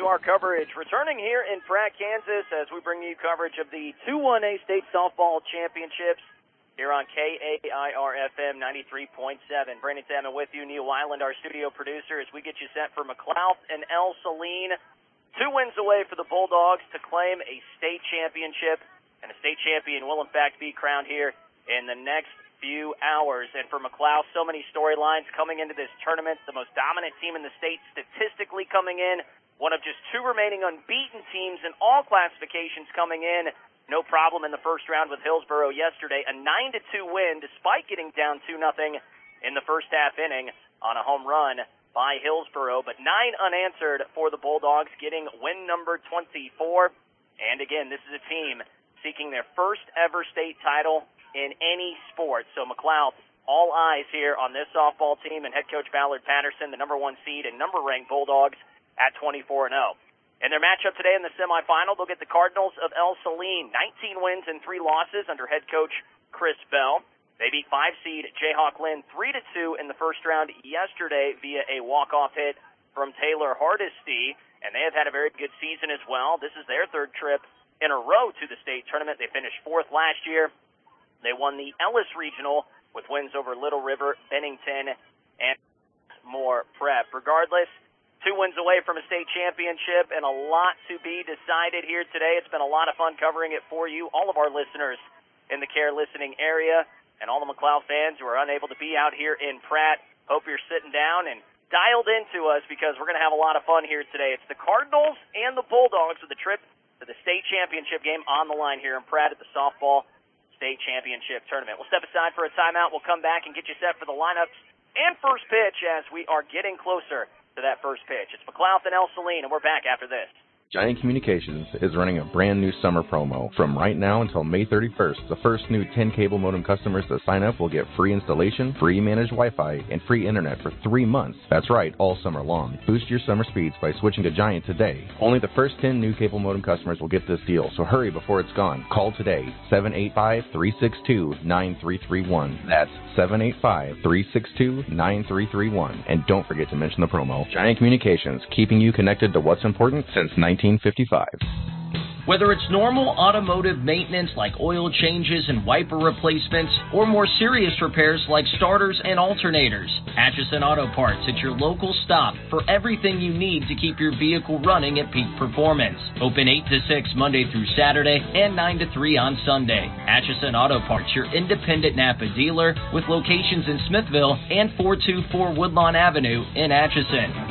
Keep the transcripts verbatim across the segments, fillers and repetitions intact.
to our coverage. Returning here in Pratt, Kansas, as we bring you coverage of the two one A State Softball Championships here on K A I R F M ninety-three point seven. Brandon Salmon with you, Neil Weiland, our studio producer, as we get you set for McLouth and El Saline. Two wins away for the Bulldogs to claim a state championship, and a state champion will, in fact, be crowned here in the next few hours. And for McLouth, so many storylines coming into this tournament. The most dominant team in the state statistically coming in. One of just two remaining unbeaten teams in all classifications coming in. No problem in the first round with Hillsboro yesterday. A nine to two win despite getting down two nothing in the first half inning on a home run by Hillsboro. But nine unanswered for the Bulldogs, getting win number twenty-four. And again, this is a team seeking their first ever state title in any sport. So McLouth, all eyes here on this softball team and head coach Ballard Patterson, the number one seed and number-ranked Bulldogs at twenty-four and oh. In their matchup today in the semifinal, they'll get the Cardinals of El Saline, nineteen wins and three losses under head coach Chris Bell. They beat five seed Jayhawk Lynn three to two in the first round yesterday via a walk-off hit from Taylor Hardesty, and they have had a very good season as well. This is their third trip in a row to the state tournament. They finished fourth last year. They won the Ellis Regional with wins over Little River, Bennington, and more prep. Regardless, two wins away from a state championship and a lot to be decided here today. It's been a lot of fun covering it for you, all of our listeners in the Care listening area, and all the McLouth fans who are unable to be out here in Pratt. Hope you're sitting down and dialed into us because we're going to have a lot of fun here today. It's the Cardinals and the Bulldogs with the trip to the state championship game on the line here in Pratt at the softball state championship tournament. We'll step aside for a timeout. We'll come back and get you set for the lineups and first pitch as we are getting closer to that first pitch. It's McLouth and El Saline, and we're back after this. Giant Communications is running a brand new summer promo. From right now until May thirty-first, the first new ten cable modem customers that sign up will get free installation, free managed Wi-Fi, and free internet for three months. That's right, all summer long. Boost your summer speeds by switching to Giant today. Only the first ten new cable modem customers will get this deal, so hurry before it's gone. Call today, seven eight five, three six two, nine three three one. That's seven eight five, three six two, nine three three one. And don't forget to mention the promo. Giant Communications, keeping you connected to what's important since nineteen fifty-five. Whether it's normal automotive maintenance like oil changes and wiper replacements, or more serious repairs like starters and alternators, Atchison Auto Parts is your local stop for everything you need to keep your vehicle running at peak performance. Open eight to six Monday through Saturday and nine to three on Sunday. Atchison Auto Parts, your independent Napa dealer with locations in Smithville and four two four Woodlawn Avenue in Atchison.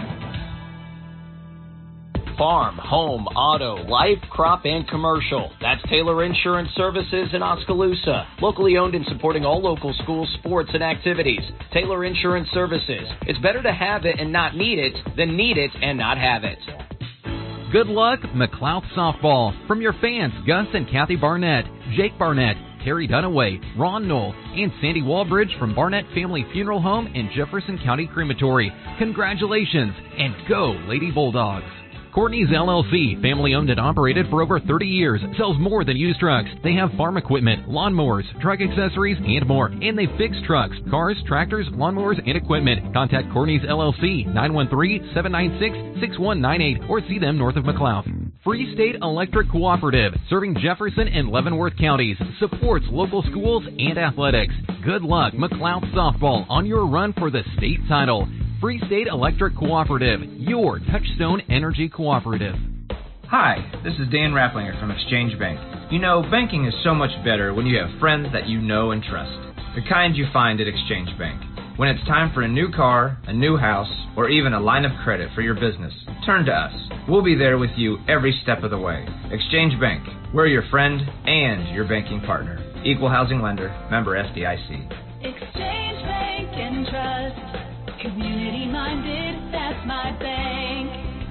Farm, home, auto, life, crop, and commercial. That's Taylor Insurance Services in Oskaloosa. Locally owned and supporting all local schools, sports, and activities. Taylor Insurance Services. It's better to have it and not need it than need it and not have it. Good luck, McLouth Softball. From your fans, Gus and Kathy Barnett, Jake Barnett, Terry Dunaway, Ron Knoll, and Sandy Walbridge from Barnett Family Funeral Home in Jefferson County Crematory. Congratulations, and go Lady Bulldogs. Courtney's L L C, family-owned and operated for over thirty years, sells more than used trucks. They have farm equipment, lawnmowers, truck accessories, and more. And they fix trucks, cars, tractors, lawnmowers, and equipment. Contact Courtney's L L C, nine one three, seven nine six, six one nine eight, or see them north of McLouth. Free State Electric Cooperative, serving Jefferson and Leavenworth counties, supports local schools and athletics. Good luck, McLouth Softball, on your run for the state title. Free State Electric Cooperative, your Touchstone Energy Cooperative. Hi, this is Dan Rapplinger from Exchange Bank. You know, banking is so much better when you have friends that you know and trust. The kind you find at Exchange Bank. When it's time for a new car, a new house, or even a line of credit for your business, turn to us. We'll be there with you every step of the way. Exchange Bank. We're your friend and your banking partner. Equal housing lender. Member F D I C. Exchange Bank and Trust. Community-minded, that's my bank.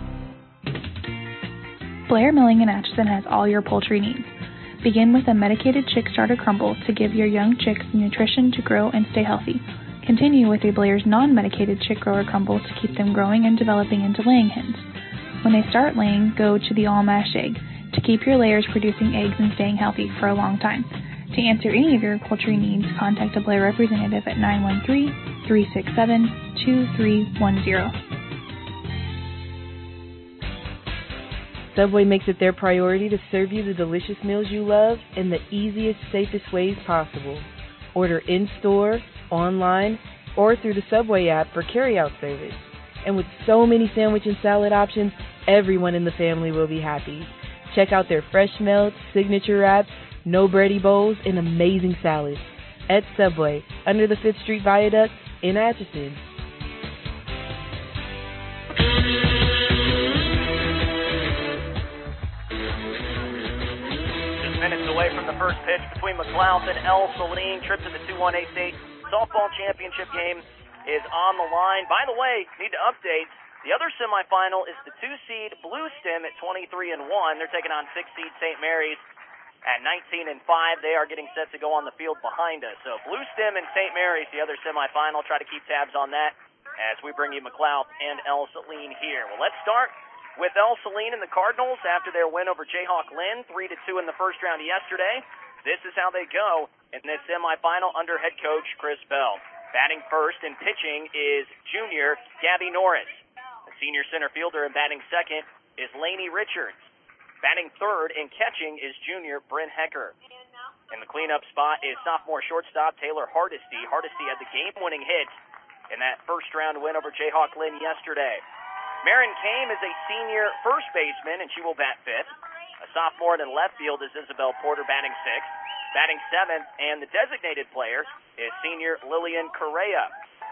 Blair Milling in Atchison has all your poultry needs. Begin with a medicated chick starter crumble to give your young chicks the nutrition to grow and stay healthy. Continue with a Blair's non-medicated chick grower crumble to keep them growing and developing into laying hens. When they start laying, go to the all-mash egg to keep your layers producing eggs and staying healthy for a long time. To answer any of your poultry needs, contact a Blair representative at nine one three, three six seven, two three one zero. Subway makes it their priority to serve you the delicious meals you love in the easiest, safest ways possible. Order in-store, online, or through the Subway app for carry-out service. And with so many sandwich and salad options, everyone in the family will be happy. Check out their fresh melts, signature wraps, no bready bowls, and amazing salads. At Subway, under the fifth Street Viaduct in Atchison. Minutes away from the first pitch between McLouth and El Saline. Trip to the two one A state softball championship game is on the line. By the way, need to update. The other semifinal is the two seed Blue Stem at twenty-three and one. They're taking on six seed Saint Mary's at nineteen and five. They are getting set to go on the field behind us. So Blue Stem and Saint Mary's, the other semifinal. Try to keep tabs on that as we bring you McLouth and El Saline here. Well, let's start with El Saline and the Cardinals after their win over Jayhawk Lynn, three to two in the first round yesterday. This is how they go in this semifinal under head coach Chris Bell. Batting first and pitching is junior Gabby Norris. The senior center fielder and batting second is Lainey Richards. Batting third and catching is junior Bryn Hecker. In the cleanup spot is sophomore shortstop Taylor Hardesty. Hardesty had the game-winning hit in that first round win over Jayhawk Lynn yesterday. Marin Kame is a senior first baseman, and she will bat fifth. A sophomore in left field is Isabel Porter batting sixth. Batting seventh, and the designated player is senior Lillian Correa.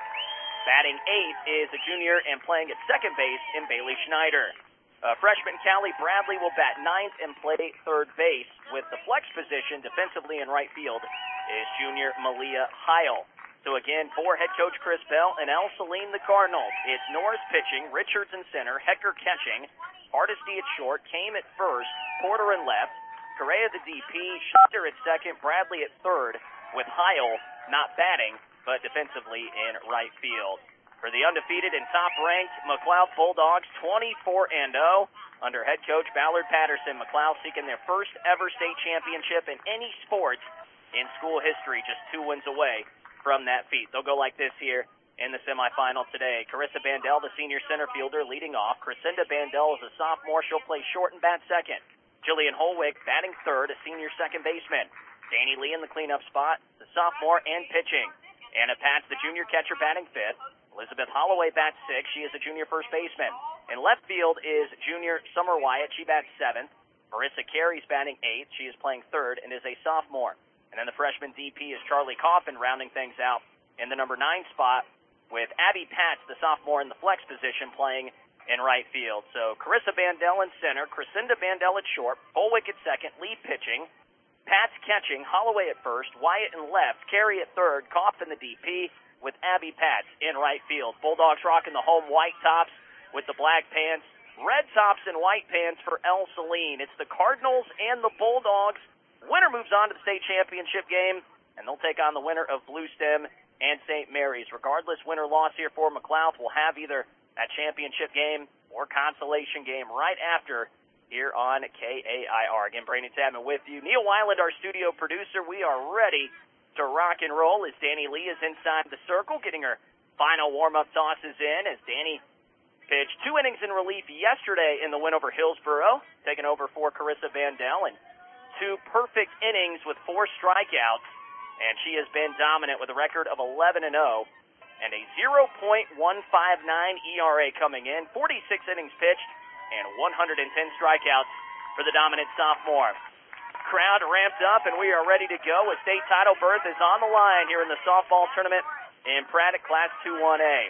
Batting eighth is a junior and playing at second base in Bailey Schneider. Uh, freshman Callie Bradley will bat ninth and play third base. With the flex position defensively in right field is junior Malia Heil. So again, for head coach Chris Bell and El Saline, the Cardinals, it's Norris pitching, Richards in center, Hecker catching, Hardesty at short, Kame at first, Porter in left, Correa the D P, Schuster at second, Bradley at third, with Heil not batting, but defensively in right field. For the undefeated and top-ranked McLouth Bulldogs, twenty-four and oh, under head coach Ballard Patterson, McLouth seeking their first ever state championship in any sport in school history, just two wins away from that feat. They'll go like this here in the semifinal today. Carissa Bandel, the senior center fielder, leading off. Crescenda Bandel is a sophomore. She'll play short and bat second. Jillian Holwick batting third, a senior second baseman. Danny Lee in the cleanup spot, the sophomore, and pitching. Anna Pats, the junior catcher, batting fifth. Elizabeth Holloway bats sixth. She is a junior first baseman. In left field is junior Summer Wyatt. She bats seventh. Marissa Carey's batting eighth. She is playing third and is a sophomore. And then the freshman D P is Charlie Coffin rounding things out in the number nine spot with Abby Pats, the sophomore, in the flex position playing in right field. So Carissa Bandel in center, Crescenda Bandel at short, Holwick at second, Lee pitching, Pats catching, Holloway at first, Wyatt in left, Carey at third, Coffin the D P with Abby Pats in right field. Bulldogs rocking the home white tops with the black pants, red tops and white pants for El Saline. It's the Cardinals and the Bulldogs. Winner moves on to the state championship game, and they'll take on the winner of Blue Stem and Saint Mary's. Regardless, win or loss here for McLouth, will have either that championship game or consolation game right after here on K A I R. Again, Brandon Chapman with you. Neil Weiland, our studio producer. We are ready to rock and roll as Danny Lee is inside the circle, getting her final warm-up tosses in as Danny pitched two innings in relief yesterday in the win over Hillsboro, taking over for Carissa Bandel, and two perfect innings with four strikeouts, and she has been dominant with a record of eleven and oh and a zero point one five nine E R A coming in, forty-six innings pitched, and one hundred ten strikeouts for the dominant sophomore. Crowd ramped up, and we are ready to go. A state title berth is on the line here in the softball tournament in Pratt at Class two one A.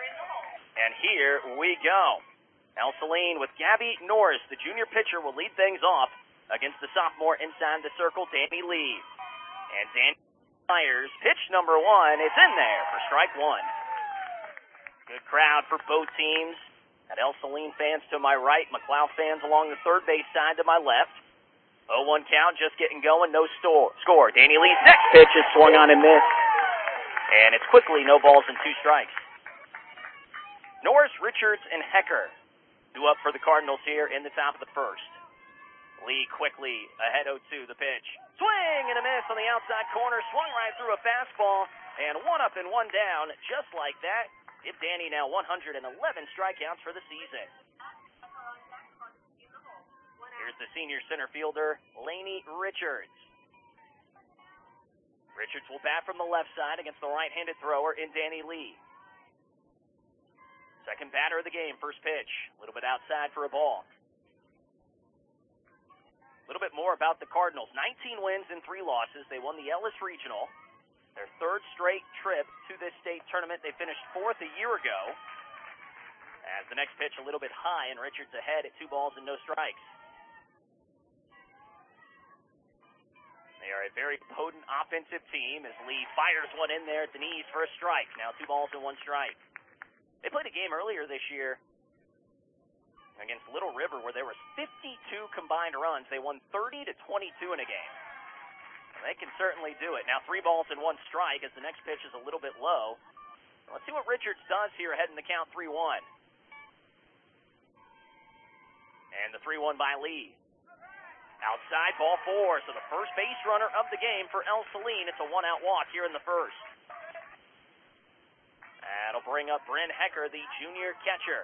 And here we go. El Saline with Gabby Norris, the junior pitcher, will lead things off against the sophomore inside the circle, Danny Lee. And Danny Myers, pitch number one, is in there for strike one. Good crowd for both teams. Got El Saline fans to my right, McLouth fans along the third base side to my left. oh one count, just getting going, no store, score. Danny Lee's next pitch is swung on and missed. And it's quickly no balls and two strikes. Norris, Richards, and Hecker due up for the Cardinals here in the top of the first. Lee quickly ahead oh two, the pitch. Swing and a miss on the outside corner. Swung right through a fastball. And one up and one down, just like that. Give Danny now one hundred eleven strikeouts for the season. Here's the senior center fielder, Laney Richards. Richards will bat from the left side against the right-handed thrower in Danny Lee. Second batter of the game, first pitch. A little bit outside for a ball. A little bit more about the Cardinals. nineteen wins and three losses. They won the Ellis Regional, their third straight trip to this state tournament. They finished fourth a year ago. As the next pitch a little bit high, and Richards ahead at two balls and no strikes. They are a very potent offensive team as Lee fires one in there at the knees for a strike. Now two balls and one strike. They played a game earlier this year against Little River where there was fifty-two combined runs. They won thirty to twenty-two in a game. They can certainly do it. Now three balls and one strike as the next pitch is a little bit low. Let's see what Richards does here ahead in the count three one. And the three one by Lee. Outside, ball four. So the first base runner of the game for El Saline. It's a one-out walk here in the first. That'll bring up Bryn Hecker, the junior catcher.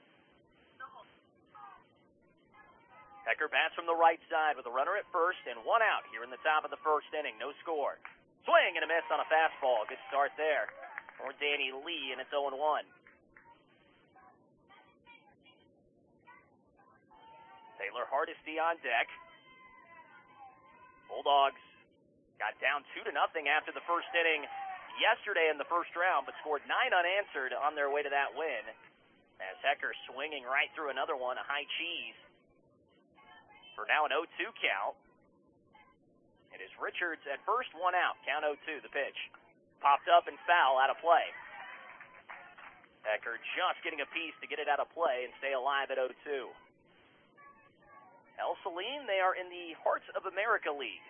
Hecker bats from the right side with a runner at first and one out here in the top of the first inning. No score. Swing and a miss on a fastball. Good start there for Danny Lee, and it's oh one. Taylor Hardesty on deck. Bulldogs got down two to nothing after the first inning yesterday in the first round, but scored nine unanswered on their way to that win. As Hecker swinging right through another one, a high cheese. For now an oh two count. It is Richards at first, one out. Count oh two, the pitch. Popped up and foul, out of play. Hecker just getting a piece to get it out of play and stay alive at oh two. El Saline, they are in the Hearts of America League.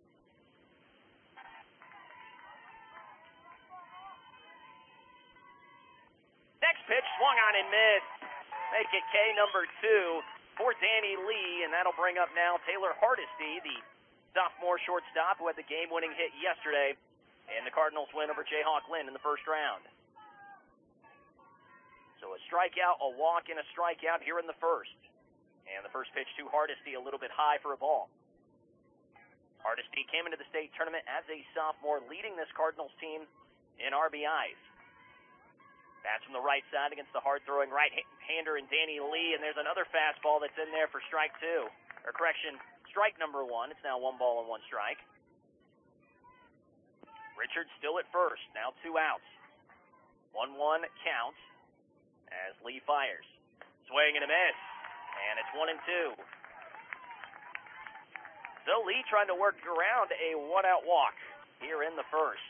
Next pitch, swung on and missed. Make it K number two for Danny Lee, and that'll bring up now Taylor Hardesty, the sophomore shortstop who had the game-winning hit yesterday, and the Cardinals win over Jayhawk Lynn in the first round. So a strikeout, a walk, and a strikeout here in the first. And the first pitch to Hardesty a little bit high for a ball. Hardesty came into the state tournament as a sophomore, leading this Cardinals team in R B Is. Bats from the right side against the hard-throwing right-hander in Danny Lee, and there's another fastball that's in there for strike two. Or correction, strike number one. It's now one ball and one strike. Richards still at first, now two outs. one one count as Lee fires. Swing and a miss. And it's one and two. So Lee trying to work around a one-out walk here in the first.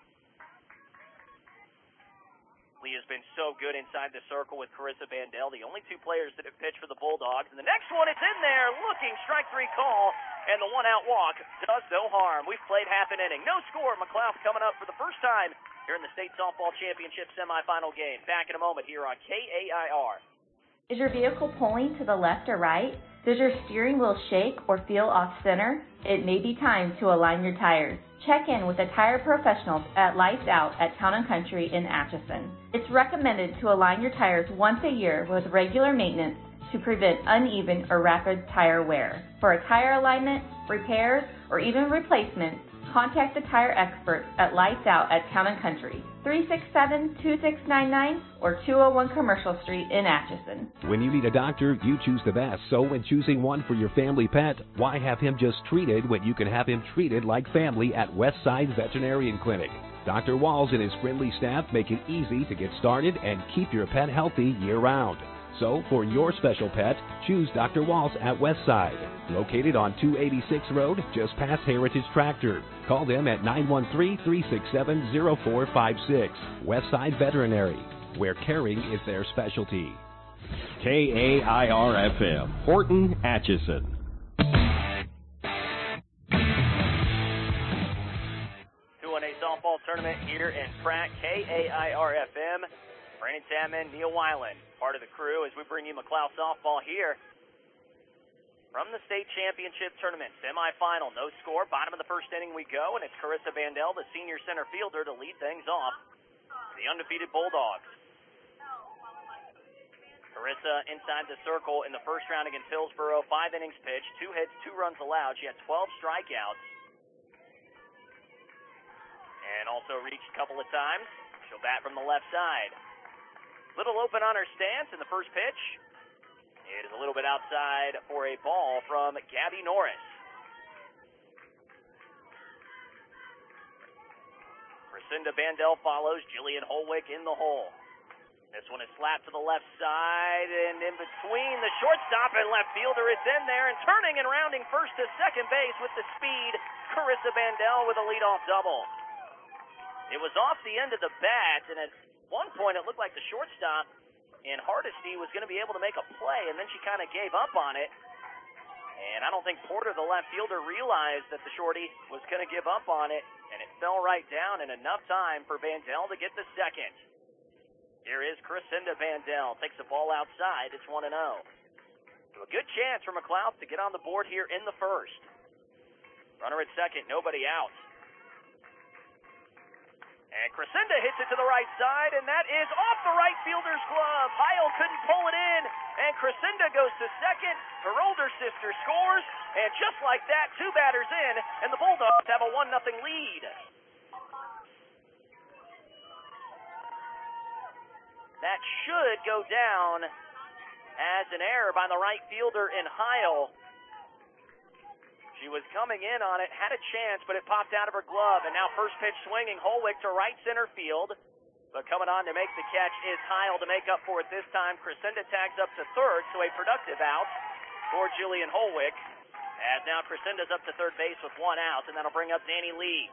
Lee has been so good inside the circle with Carissa Bandel, the only two players that have pitched for the Bulldogs. And the next one, it's in there, looking, strike three call, and the one-out walk does no harm. We've played half an inning. No score. McLeod coming up for the first time here in the state softball championship semifinal game. Back in a moment here on K A I R. Is your vehicle pulling to the left or right? Does your steering wheel shake or feel off center? It may be time to align your tires. Check in with the tire professionals at Lights Out at Town and Country in Atchison. It's recommended to align your tires once a year with regular maintenance to prevent uneven or rapid tire wear. For a tire alignment, repairs, or even replacement, contact the tire experts at Lights Out at Town and Country, three six seven, two six nine nine or two oh one Commercial Street in Atchison. When you need a doctor, you choose the best. So when choosing one for your family pet, why have him just treated when you can have him treated like family at Westside Veterinarian Clinic? Doctor Walls and his friendly staff make it easy to get started and keep your pet healthy year-round. So, for your special pet, choose Doctor Walls at Westside, located on two eighty-six Road, just past Heritage Tractor. Call them at nine one three, three six seven, zero four five six. Westside Veterinary, where caring is their specialty. K A I R F M, Horton, Atchison. two one A softball tournament here in Pratt, K A I R F M. Brandon Chapman, Neil Weiland, part of the crew as we bring you McLeod softball here from the state championship tournament semifinal. No score, bottom of the first inning we go, and it's Carissa Bandel, the senior center fielder, to lead things off. The undefeated Bulldogs. Carissa inside the circle in the first round against Hillsboro. Five innings pitched, two hits, two runs allowed. She had twelve strikeouts. And also reached a couple of times. She'll bat from the left side. Little open on her stance in the first pitch. It is a little bit outside for a ball from Gabby Norris. Crescenda Bandel follows. Jillian Holwick in the hole. This one is slapped to the left side, and in between the shortstop and left fielder, it's in there, and turning and rounding first to second base with the speed, Carissa Bandel with a leadoff double. It was off the end of the bat, and at one point it looked like the shortstop and Hardesty was going to be able to make a play, and then she kind of gave up on it. And I don't think Porter, the left fielder, realized that the shorty was going to give up on it, and it fell right down in enough time for Bandel to get the second. Here is Crescenda Bandel. Takes the ball outside. It's one and oh. So a good chance for McLeod to get on the board here in the first. Runner at second, nobody out. And Crescenda hits it to the right side, and that is off the right fielder's glove. Heil couldn't pull it in, and Crescenda goes to second. Her older sister scores, and just like that, two batters in, and the Bulldogs have a one nothing lead. That should go down as an error by the right fielder in Heil. She was coming in on it, had a chance, but it popped out of her glove. And now first pitch swinging, Holwick to right center field. But coming on to make the catch is Heil to make up for it this time. Crescenda tags up to third, so a productive out for Jillian Holwick. As now Crescenda's up to third base with one out, and that'll bring up Danny Lee.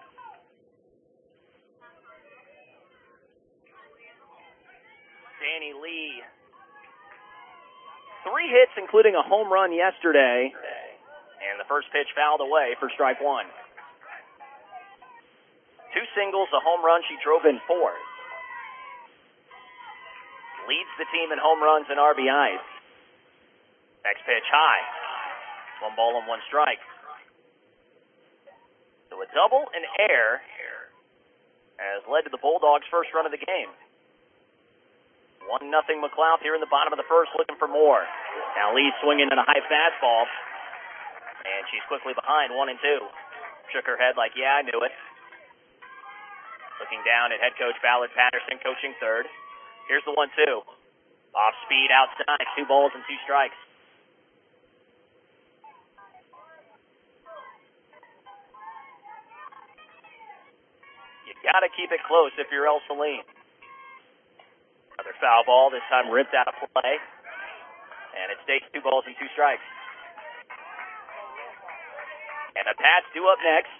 Danny Lee. Three hits, including a home run yesterday. And the first pitch fouled away for strike one. Two singles, a home run. She drove in four. Leads the team in home runs and R B Is. Next pitch high. One ball and one strike. So a double and air has led to the Bulldogs' first run of the game. One nothing McLeod here in the bottom of the first, looking for more. Now Lee swinging in a high fastball. And she's quickly behind, one and two. Shook her head like, yeah, I knew it. Looking down at head coach Ballard Patterson, coaching third. Here's the one two. Off speed outside, two balls and two strikes. You gotta keep it close if you're El Saline. Another foul ball, this time ripped out of play. And it stays two balls and two strikes. And the Pats due up next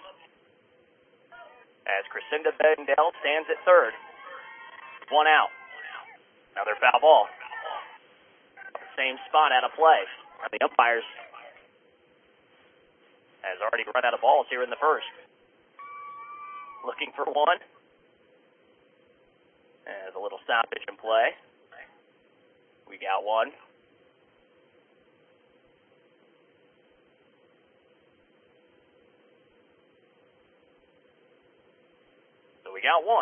as Crescenda Bandel stands at third. One out. Another foul ball. Same spot out of play. The umpires has already run out of balls here in the first. Looking for one. There's a little stoppage in play. We got one. We got one.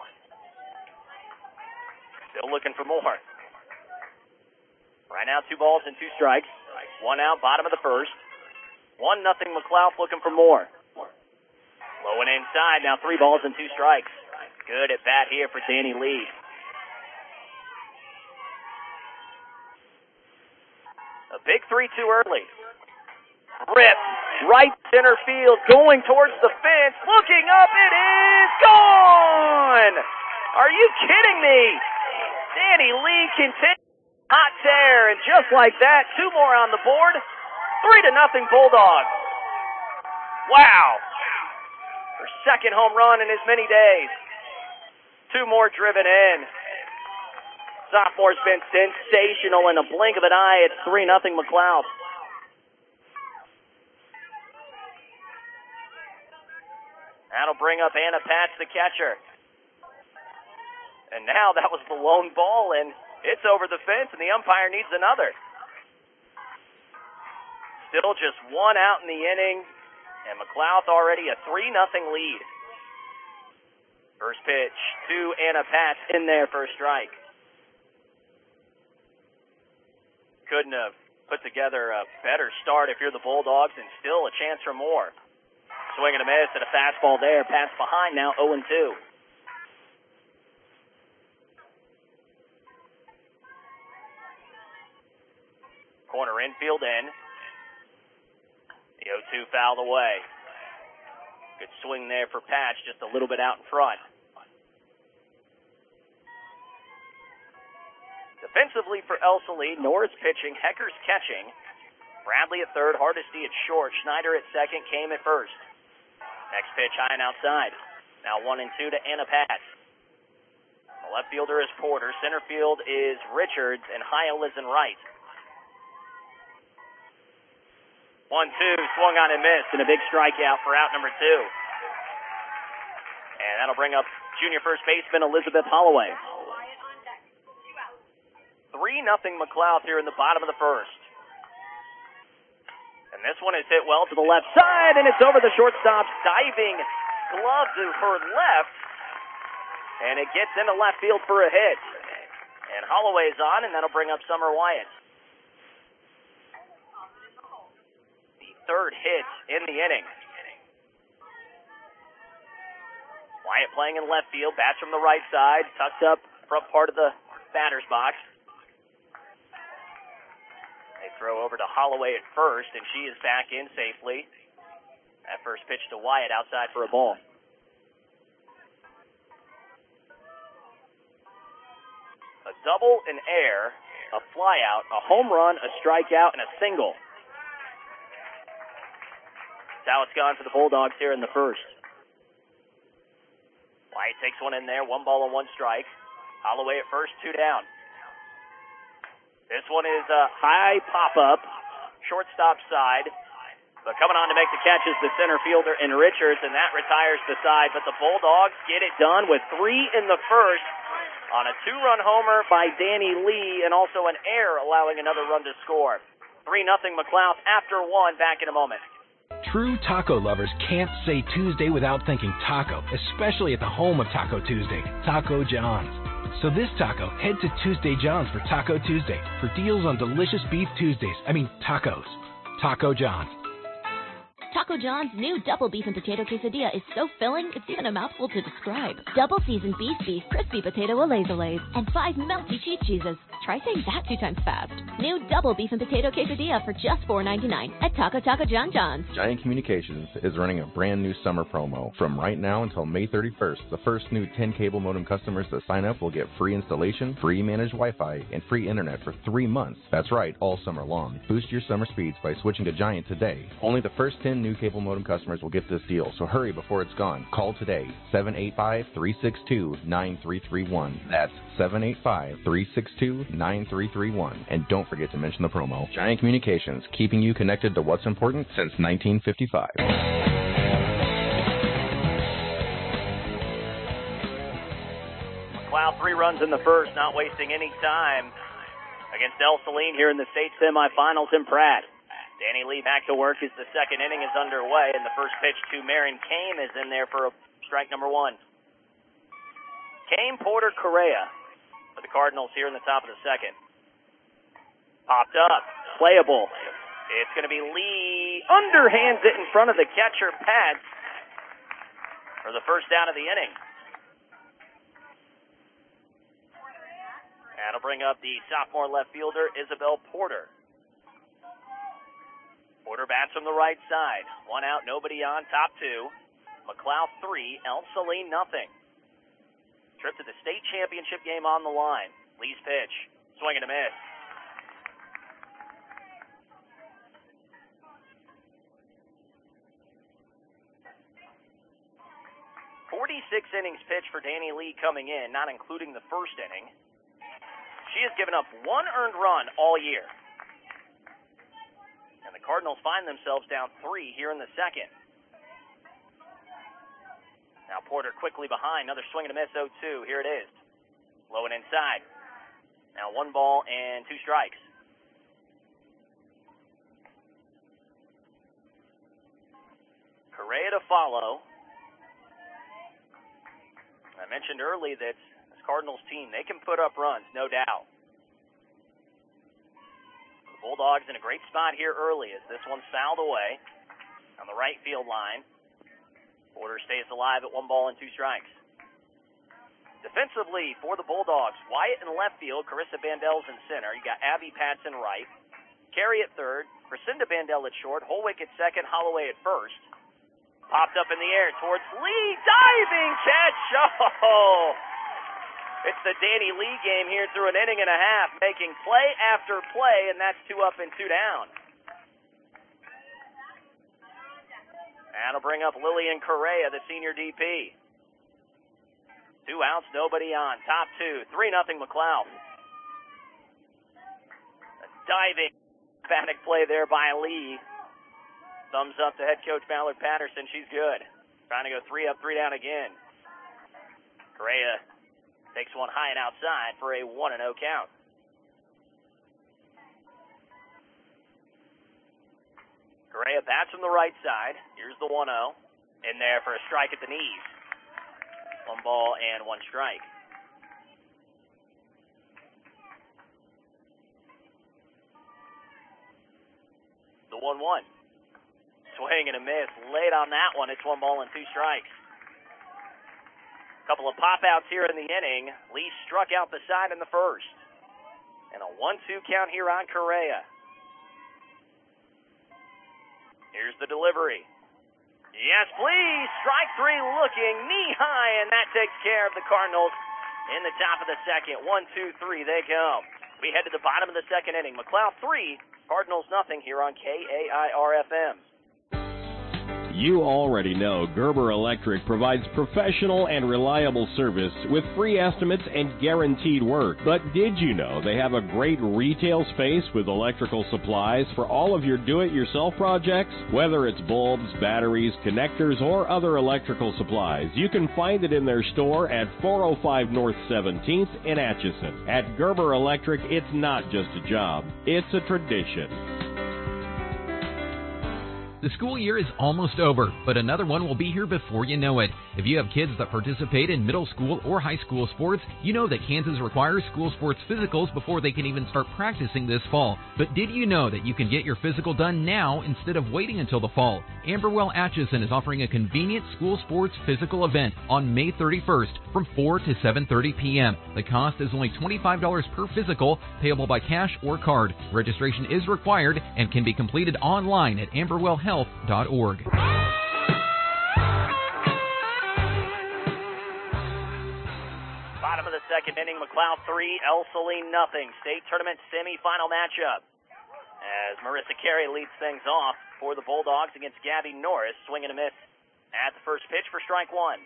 Still looking for more. Right now, two balls and two strikes. One out, bottom of the first. One nothing McLeod looking for more. Low and inside, now three balls and two strikes. Good at bat here for Danny Lee. A big three two early. Rip. Right center field, going towards the fence, looking up, it is gone! Are you kidding me? Danny Lee continues hot tear, and just like that, two more on the board, three to nothing Bulldogs. Wow! Her second home run in as many days. Two more driven in. Sophomore's been sensational in a blink of an eye. It's three nothing McLeod. That'll bring up Anna Pats, the catcher. And now that was the lone ball, and it's over the fence, and the umpire needs another. Still just one out in the inning, and McLeod already a three nothing lead. First pitch to Anna Pats in there for a strike. couldn't have put together a better start if you're the Bulldogs, and still a chance for more. Swing and a miss and a fastball there. Pass behind now, oh and two. Corner infield in. The oh two fouled away. Good swing there for Patch, just a little bit out in front. Defensively for El Salee, Norris pitching, Heckers catching. Bradley at third, Hardesty at short, Schneider at second, Kame at first. Next pitch high and outside. Now one and two to Anna Patch. The left fielder is Porter, center field is Richards, and Heil is in right. One, two, swung on and missed, and a big strikeout for out number two. And that'll bring up junior first baseman Elizabeth Holloway. three nothing McLeod here in the bottom of the first. And this one is hit well to the left side, and it's over the shortstop's diving glove to her left. And it gets into left field for a hit. And Holloway's on, and that'll bring up Summer Wyatt. The third hit in the inning. Wyatt playing in left field, bats from the right side, tucked up front part of the batter's box. They throw over to Holloway at first, and she is back in safely. That first pitch to Wyatt outside for a ball. A double, an air, a flyout, a home run, a strikeout, and a single. That's how it's gone for the Bulldogs here in the first. Wyatt takes one in there, one ball and one strike. Holloway at first, two down. This one is a high pop-up, shortstop side. But coming on to make the catch is the center fielder in Richards, and that retires the side. But the Bulldogs get it done with three in the first on a two-run homer by Danny Lee, and also an error allowing another run to score. three nothing McLeod after one. Back in a moment. True taco lovers can't say Tuesday without thinking taco, especially at the home of Taco Tuesday, Taco John's. So this taco, head to Tuesday John's for Taco Tuesday for deals on delicious beef Tuesdays. I mean tacos. Taco John's. Taco John's new double beef and potato quesadilla is so filling, it's even a mouthful to describe. Double seasoned beef beef, crispy potato olays olays, and five melty cheese cheeses. Try saying that two times fast. New double beef and potato quesadilla for just four ninety-nine at Taco Taco John John's. Giant Communications is running a brand new summer promo. From right now until May thirty-first, the first new ten cable modem customers that sign up will get free installation, free managed Wi-Fi, and free internet for three months. That's right, all summer long. Boost your summer speeds by switching to Giant today. Only the first ten new cable modem customers will get this deal, so hurry before it's gone. Call today, seven eight five, three six two, nine three three one. That's seven eight five, three six two, nine three three one. And don't forget to mention the promo. Giant Communications, keeping you connected to what's important since nineteen fifty-five. McLeod, three runs in the first, not wasting any time against El Saleen here in the state semifinals in Pratt. Danny Lee back to work as the second inning is underway, and the first pitch to Marin Kame is in there for a strike number one. Kame, Porter, Correa for the Cardinals here in the top of the second. Popped up, playable. It's going to be Lee, underhands it in front of the catcher, Pat, for the first down of the inning. That'll bring up the sophomore left fielder, Isabel Porter. Porter bats from the right side. One out, nobody on, top two. McLeod three, El Saleen nothing. Trip to the state championship game on the line. Lee's pitch, swing and a miss. forty-six innings pitched for Danny Lee coming in, not including the first inning. She has given up one earned run all year. And the Cardinals find themselves down three here in the second. Now Porter quickly behind. Another swing and a miss, oh two. Here it is. Low and inside. Now one ball and two strikes. Correa to follow. I mentioned early that this Cardinals team, they can put up runs, no doubt. Bulldogs in a great spot here early as this one's fouled away on the right field line. Porter stays alive at one ball and two strikes. Defensively for the Bulldogs, Wyatt in left field, Carissa Bandel's in center. You got Abby Patson right, Carey at third, Crescenda Bandel at short, Holwick at second, Holloway at first. Popped up in the air towards Lee, diving catch. Oh! It's the Danny Lee game here through an inning and a half, making play after play, and that's two up and two down. That'll bring up Lillian Correa, the senior D P. Two outs, nobody on. Top two, three nothing McLeod. A diving, emphatic play there by Lee. Thumbs up to head coach Ballard Patterson. She's good. Trying to go three up, three down again. Correa takes one high and outside for a one and oh count. Correa bats from the right side. Here's the one oh. In there for a strike at the knees. One ball and one strike. The one one. Swing and a miss. Late on that one. It's one ball and two strikes. Couple of pop-outs here in the inning. Lee struck out the side in the first. And a one two count here on Correa. Here's the delivery. Yes, please. Strike three looking knee-high, and that takes care of the Cardinals in the top of the second. One, two, three, they come. We head to the bottom of the second inning. McLeod three, Cardinals nothing here on K A I R F M. You already know Gerber Electric provides professional and reliable service with free estimates and guaranteed work. But did you know they have a great retail space with electrical supplies for all of your do-it-yourself projects? Whether it's bulbs, batteries, connectors, or other electrical supplies, you can find it in their store at four oh five North seventeenth in Atchison. At Gerber Electric, it's not just a job, it's a tradition. The school year is almost over, but another one will be here before you know it. If you have kids that participate in middle school or high school sports, you know that Kansas requires school sports physicals before they can even start practicing this fall. But did you know that you can get your physical done now instead of waiting until the fall? Amberwell Atchison is offering a convenient school sports physical event on May thirty-first from four to seven thirty p.m. The cost is only twenty-five dollars per physical, payable by cash or card. Registration is required and can be completed online at amberwell health dot org. Bottom of the second inning, McLeod three, El Saline nothing. State tournament semifinal matchup. As Marissa Carey leads things off for the Bulldogs against Gabby Norris. Swing and a miss at the first pitch for strike one.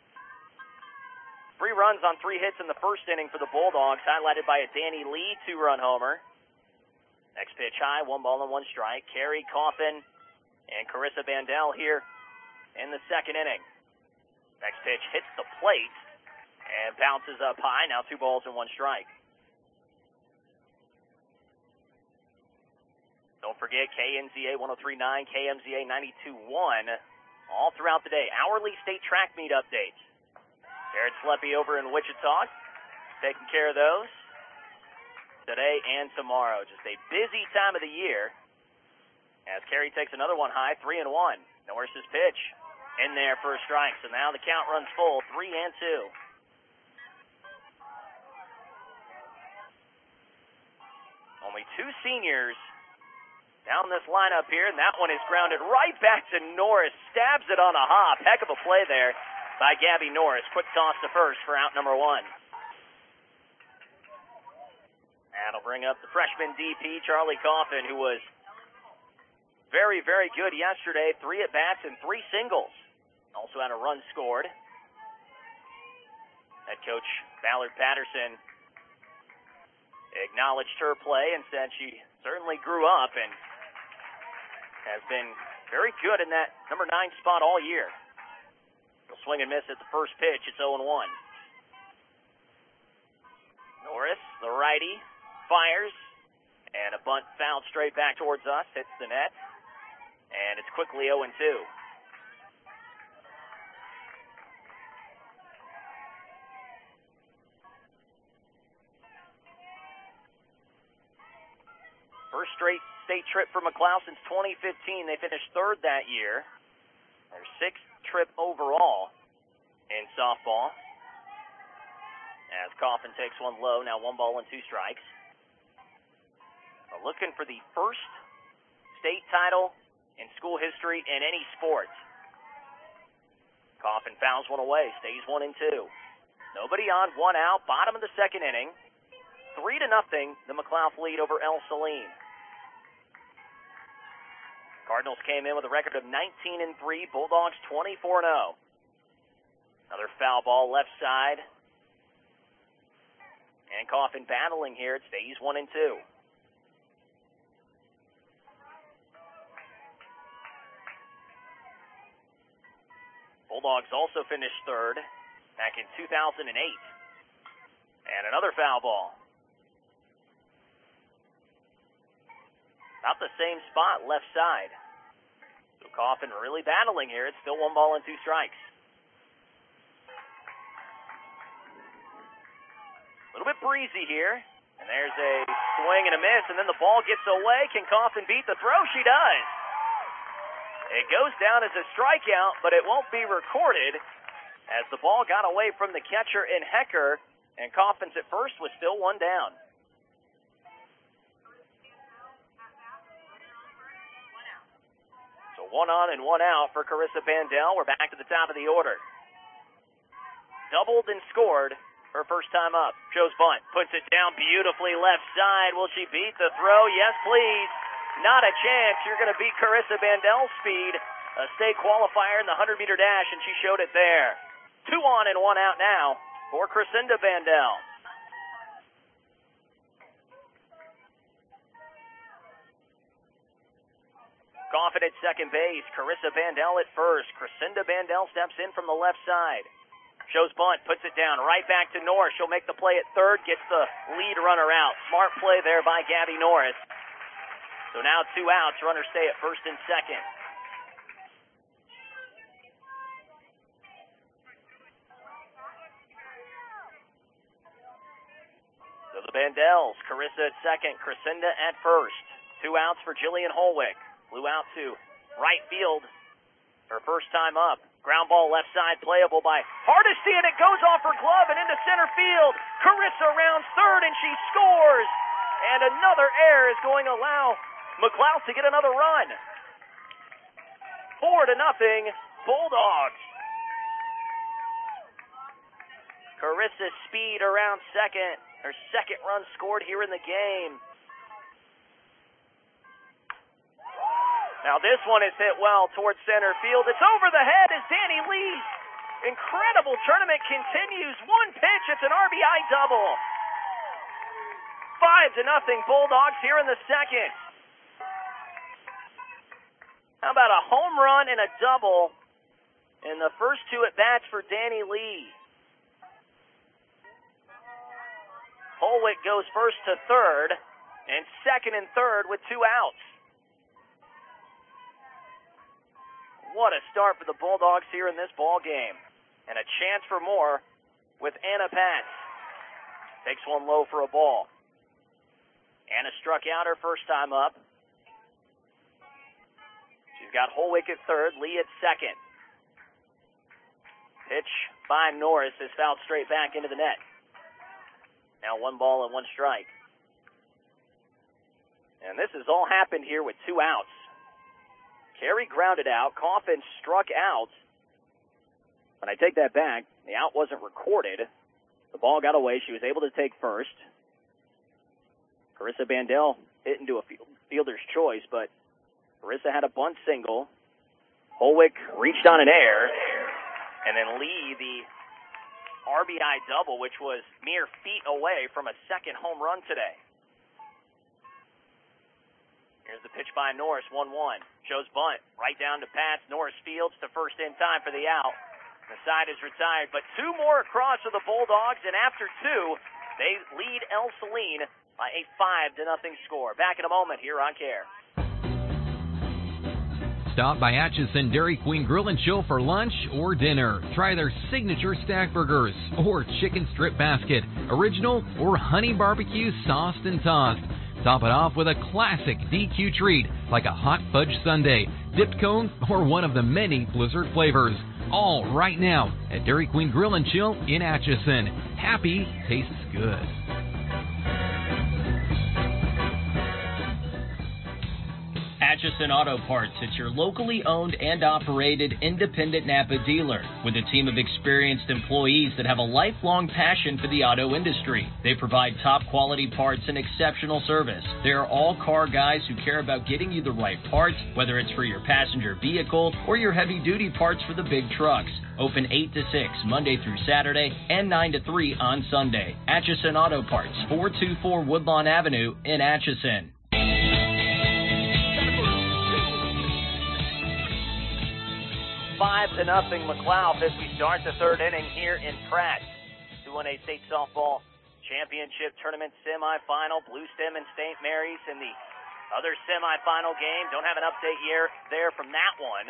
Three runs on three hits in the first inning for the Bulldogs, highlighted by a Danny Lee two-run homer. Next pitch high, one ball and one strike. Carey, Coffin, and Carissa Bandel here in the second inning. Next pitch hits the plate and bounces up high. Now two balls and one strike. Don't forget K N Z A one oh three point nine, K M Z A ninety-two point one all throughout the day. Hourly state track meet updates. Jared Sleppy over in Wichita, taking care of those today and tomorrow. Just a busy time of the year. As Carey takes another one high, three and one. Norris's pitch in there for a strike. So now the count runs full, three and two. Only two seniors down this lineup here, and that one is grounded right back to Norris. Stabs it on a hop. Heck of a play there by Gabby Norris. Quick toss to first for out number one. That'll bring up the freshman D P, Charlie Coffin, who was very, very good yesterday. Three at-bats and three singles. Also had a run scored. Head coach Ballard Patterson acknowledged her play and said she certainly grew up and has been very good in that number nine spot all year. He'll swing and miss at the first pitch. It's oh and one. Norris, the righty, fires, and a bunt fouled straight back towards us. Hits the net. And it's quickly oh and two. First straight state trip for McLeod since twenty fifteen. They finished third that year. Their sixth trip overall in softball. As Coffin takes one low, now one ball and two strikes. We're looking for the first state title in school history in any sport. Coffin fouls one away, stays one and two. Nobody on, one out, bottom of the second inning. Three to nothing, the McLeod lead over El Saline. Cardinals came in with a record of nineteen and three, Bulldogs twenty-four and oh. Another foul ball left side. And Coffin battling here. It stays one and two. Bulldogs also finished third back in two thousand eight. And another foul ball. About the same spot, left side. So Coffin really battling here. It's still one ball and two strikes. A little bit breezy here, and there's a swing and a miss, and then the ball gets away. Can Coffin beat the throw? She does. It goes down as a strikeout, but it won't be recorded as the ball got away from the catcher in Hecker, and Coffin's at first was still one down. So one on and one out for Carissa Bandel. We're back to the top of the order. Doubled and scored. Her first time up. Shows bunt. Puts it down beautifully left side. Will she beat the throw? Yes, please. Not a chance. You're going to beat Carissa Bandel's speed. A state qualifier in the hundred-meter dash, and she showed it there. Two on and one out now for Crescenda Bandel. Coffin at second base. Carissa Bandel at first. Crescenda Bandel steps in from the left side. Shows bunt, puts it down, right back to Norris. She'll make the play at third, gets the lead runner out. Smart play there by Gabby Norris. So now two outs, runners stay at first and second. So the Bandels, Carissa at second, Crescenda at first. Two outs for Jillian Holwick. Flew out to right field, her first time up. Ground ball left side, playable by Hardesty, and it goes off her glove and into center field. Carissa rounds third, and she scores. And another error is going to allow McLeod to get another run. Four to nothing, Bulldogs. Carissa's speed around second. Her second run scored here in the game. Now this one is hit well towards center field. It's over the head as Danny Lee's incredible tournament continues. One pitch, it's an R B I double. Five to nothing Bulldogs here in the second. How about a home run and a double in the first two at-bats for Danny Lee? Holwick goes first to third, and second and third with two outs. What a start for the Bulldogs here in this ball game. And a chance for more with Anna Pats. Takes one low for a ball. Anna struck out her first time up. She's got Holwick at third, Lee at second. Pitch by Norris is fouled straight back into the net. Now one ball and one strike. And this has all happened here with two outs. Carey grounded out. Coffin struck out. But I take that back. The out wasn't recorded. The ball got away. She was able to take first. Carissa Bandel hit into a fielder's choice, but Carissa had a bunt single. Holwick reached on an error. And then Lee, the R B I double, which was mere feet away from a second home run today. Here's the pitch by Norris, one one. Shows bunt, right down to Pats. Norris fields to first in time for the out. The side is retired, but two more across for the Bulldogs, and after two, they lead El Saline by a five to nothing score. Back in a moment here on Care. Stop by Atchison Dairy Queen Grill and Chill for lunch or dinner. Try their signature stack burgers or chicken strip basket, original or honey barbecue sauced and tossed. Top it off with a classic D Q treat like a hot fudge sundae, dipped cone, or one of the many Blizzard flavors. All right now at Dairy Queen Grill and Chill in Atchison. Happy tastes good. Atchison Auto Parts. It's your locally owned and operated independent Napa dealer with a team of experienced employees that have a lifelong passion for the auto industry. They provide top quality parts and exceptional service. They are all car guys who care about getting you the right parts, whether it's for your passenger vehicle or your heavy duty parts for the big trucks. Open eight to six Monday through Saturday and nine to three on Sunday. Atchison Auto Parts, four two four Woodlawn Avenue in Atchison. Five to nothing McLeod as we start the third inning here in Pratt. two one A State Softball Championship Tournament semifinal. Blue Stem and Saint Mary's in the other semifinal game. Don't have an update here there from that one.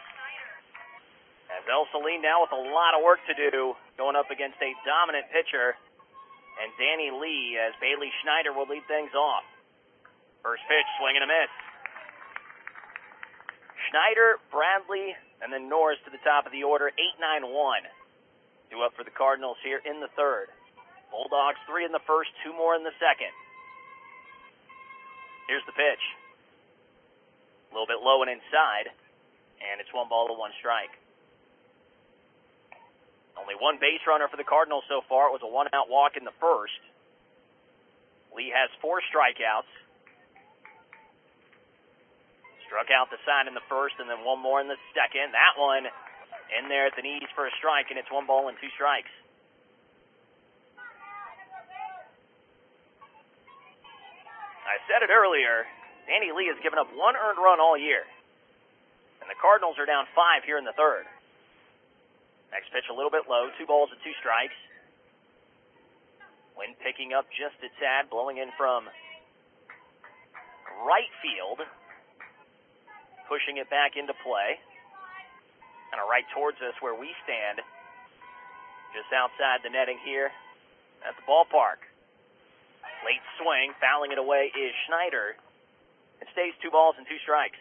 As El Saline now with a lot of work to do, going up against a dominant pitcher, and Danny Lee as Bailey Schneider will lead things off. First pitch, swing and a miss. Schneider, Bradley, and then Norris to the top of the order, eight nine one. Two up for the Cardinals here in the third. Bulldogs three in the first, two more in the second. Here's the pitch. A little bit low and inside, and it's one ball to one strike. Only one base runner for the Cardinals so far. It was a one-out walk in the first. Lee has four strikeouts. Struck out the side in the first, and then one more in the second. That one in there at the knees for a strike, and it's one ball and two strikes. I said it earlier, Danny Lee has given up one earned run all year, and the Cardinals are down five here in the third. Next pitch a little bit low, two balls and two strikes. Wind picking up just a tad, blowing in from right field. Pushing it back into play. Kind of right towards us where we stand. Just outside the netting here at the ballpark. Late swing, fouling it away is Schneider. It stays two balls and two strikes.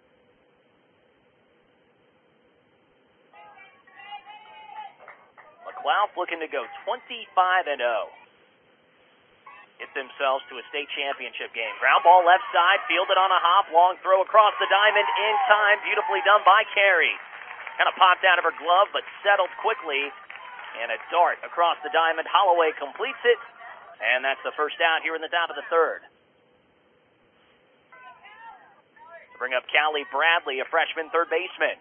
McLeod looking to go twenty-five and oh. Get themselves to a state championship game. Ground ball left side, fielded on a hop, long throw across the diamond in time, beautifully done by Carey. Kind of popped out of her glove, but settled quickly, and a dart across the diamond. Holloway completes it, and that's the first out here in the top of the third. Bring up Callie Bradley, a freshman third baseman.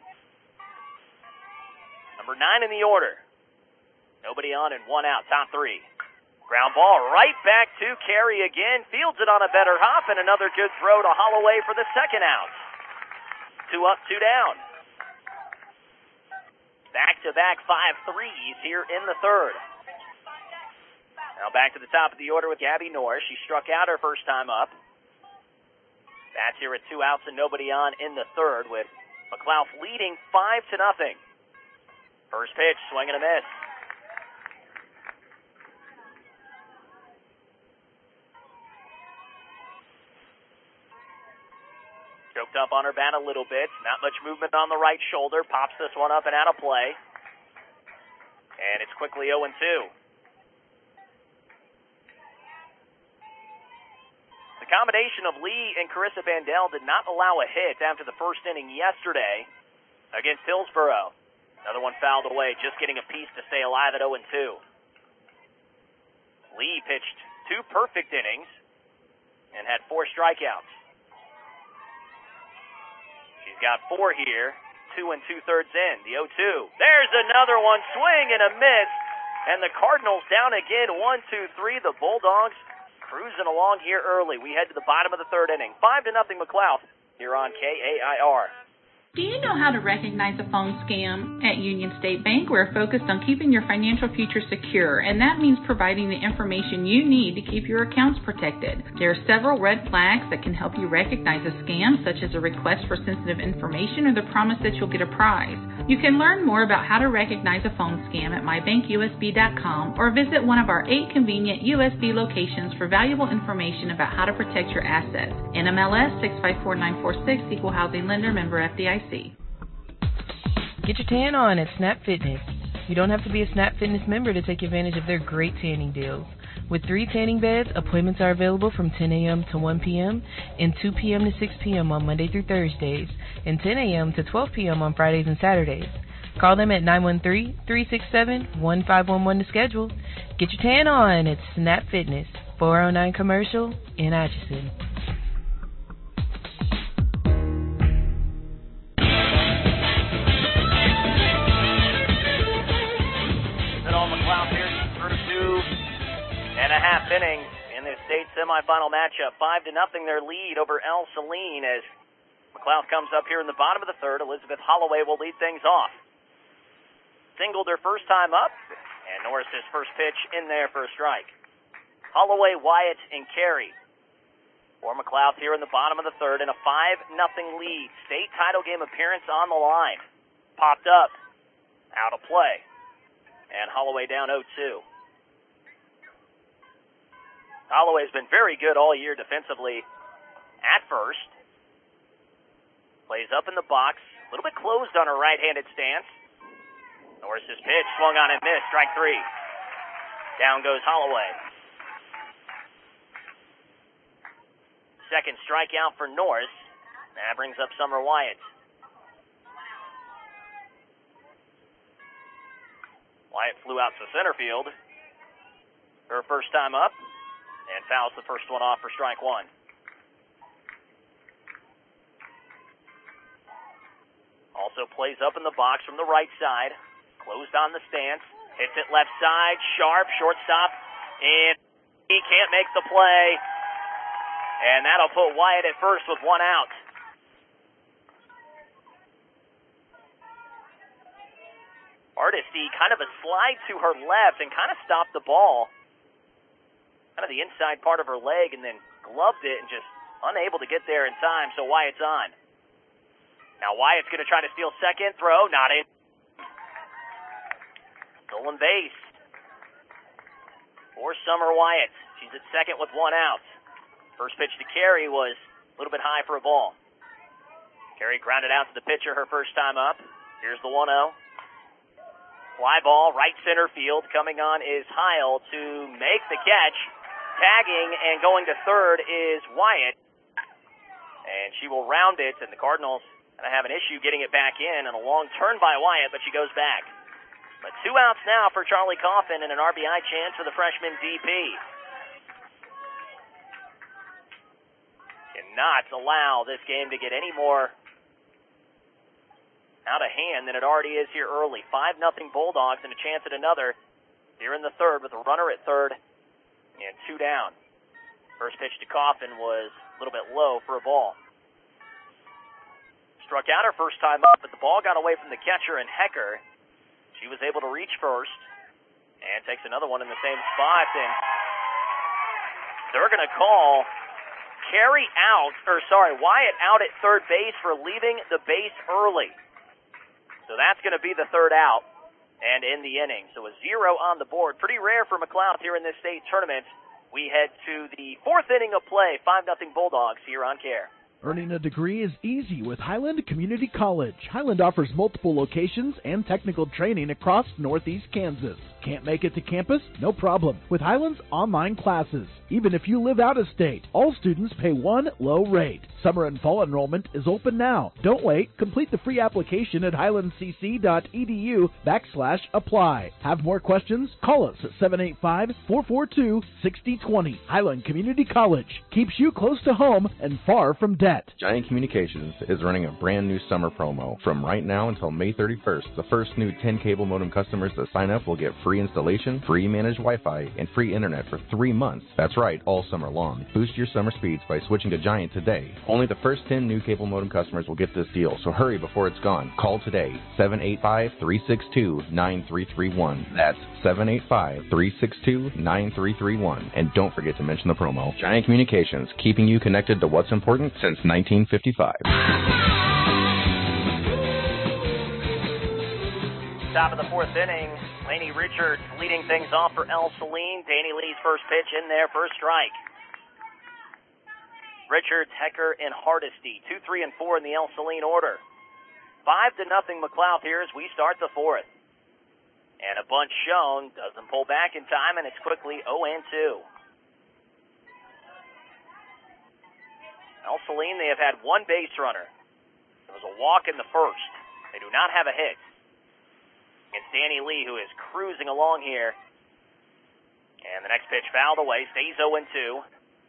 Number nine in the order. Nobody on and one out, top three. Ground ball right back to Carey again. Fields it on a better hop, and another good throw to Holloway for the second out. Two up, two down. Back-to-back five threes here in the third. Now back to the top of the order with Gabby Norris. She struck out her first time up. That's here at two outs and nobody on in the third, with McLeod leading five to nothing. First pitch, swing and a miss. Choked up on her bat a little bit. Not much movement on the right shoulder. Pops this one up and out of play. And it's quickly oh and two. The combination of Lee and Carissa Bandel did not allow a hit after the first inning yesterday against Hillsboro. Another one fouled away, just getting a piece to stay alive at oh and two. Lee pitched two perfect innings and had four strikeouts. She's got four here, two and two-thirds in, the oh two. There's another one, swing and a miss, and the Cardinals down again, one, two, three. The Bulldogs cruising along here early. We head to the bottom of the third inning. Five to nothing McLeod here on K A I R. Do you know how to recognize a phone scam? At Union State Bank, we're focused on keeping your financial future secure, and that means providing the information you need to keep your accounts protected. There are several red flags that can help you recognize a scam, such as a request for sensitive information or the promise that you'll get a prize. You can learn more about how to recognize a phone scam at my bank U S B dot com or visit one of our eight convenient U S B locations for valuable information about how to protect your assets. N M L S six five four nine four six, Equal Housing Lender, member F D I C. Get your tan on at Snap Fitness. You don't have to be a Snap Fitness member to take advantage of their great tanning deals. With three tanning beds, appointments are available from ten a.m. to one p.m. and two p.m. to six p.m. on Monday through Thursdays, and ten a.m. to twelve p.m. on Fridays and Saturdays. Call them at nine one three, three six seven, one five one one to schedule. Get your tan on at Snap Fitness, four oh nine Commercial in Atchison. And a half innings in this state semifinal matchup. Five to nothing their lead over El Saline as McLeod comes up here in the bottom of the third. Elizabeth Holloway will lead things off. Singled her first time up, and Norris's first pitch in there for a strike. Holloway, Wyatt, and Carey for McLeod here in the bottom of the third in a five nothing lead. State title game appearance on the line. Popped up, out of play, and Holloway down oh two. Holloway's been very good all year defensively at first. Plays up in the box, a little bit closed on her right-handed stance. Norris's pitch swung on and missed, strike three. Down goes Holloway. Second strikeout for Norris. That brings up Summer Wyatt. Wyatt flew out to center field. Her first time up. And fouls the first one off for strike one. Also plays up in the box from the right side. Closed on the stance. Hits it left side. Sharp, shortstop. And he can't make the play. And that'll put Wyatt at first with one out. Hardesty, kind of a slide to her left and kind of stopped the ball. Kind of the inside part of her leg, and then gloved it and just unable to get there in time, so Wyatt's on. Now Wyatt's going to try to steal second. Throw, not in. Stolen base for Summer Wyatt. She's at second with one out. First pitch to Carey was a little bit high for a ball. Carey grounded out to the pitcher her first time up. Here's the one oh. Fly ball, right center field. Coming on is Heil to make the catch. Tagging and going to third is Wyatt. And she will round it, and the Cardinals going to have an issue getting it back in, and a long turn by Wyatt, but she goes back. But two outs now for Charlie Coffin and an R B I chance for the freshman D P. Cannot allow this game to get any more out of hand than it already is here early. five nothing Bulldogs and a chance at another here in the third with a runner at third. And two down. First pitch to Coffin was a little bit low for a ball. Struck out her first time up, but the ball got away from the catcher and Hecker. She was able to reach first and takes another one in the same spot. And they're going to call Carey out, or sorry, Wyatt out at third base for leaving the base early. So that's going to be the third out. And in the inning. So a zero on the board. Pretty rare for McLeod here in this state tournament. We head to the fourth inning of play. five nothing Bulldogs here on Care. Earning a degree is easy with Highland Community College. Highland offers multiple locations and technical training across Northeast Kansas. Can't make it to campus? No problem. With Highland's online classes. Even if you live out of state, all students pay one low rate. Summer and fall enrollment is open now. Don't wait. Complete the free application at highlandcc.edu backslash apply. Have more questions? Call us at seven eight five, four four two, six zero two zero. Highland Community College keeps you close to home and far from debt. Giant Communications is running a brand new summer promo. From right now until May thirty-first, the first new ten cable modem customers that sign up will get free installation, free managed Wi-Fi, and free internet for three months. That's right, all summer long. Boost your summer speeds by switching to Giant today. Only the first ten new cable modem customers will get this deal, so hurry before it's gone. Call today, seven eight five, three six two, nine three three one. That's seven eight five, three six two, nine three three one. And don't forget to mention the promo. Giant Communications, keeping you connected to what's important since nineteen fifty-five. Top of the fourth inning, Lainey Richards leading things off for El Saline. Danny Lee's first pitch in there for a strike. Richards, Hecker, and Hardesty, two, three, and four in the El Saline order. Five to nothing McLouth here as we start the fourth. And a bunch shown, doesn't pull back in time, and it's quickly oh and two. El Saline, they have had one base runner. There was a walk in the first. They do not have a hit. It's Danny Lee who is cruising along here. And the next pitch fouled away, stays oh and two.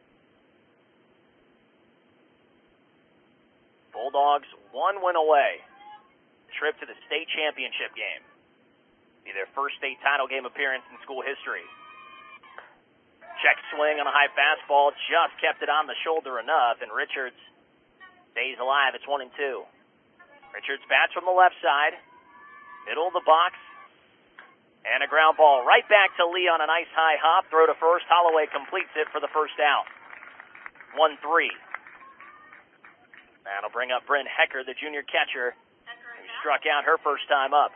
Bulldogs one win away. Trip to the state championship game. Be their first state title game appearance in school history. Check swing on a high fastball, just kept it on the shoulder enough, and Richards stays alive. It's one and two. Richards bats from the left side, middle of the box, and a ground ball right back to Lee on a nice high hop. Throw to first. Holloway completes it for the first out. one three. That'll bring up Bryn Hecker, the junior catcher, who struck out her first time up.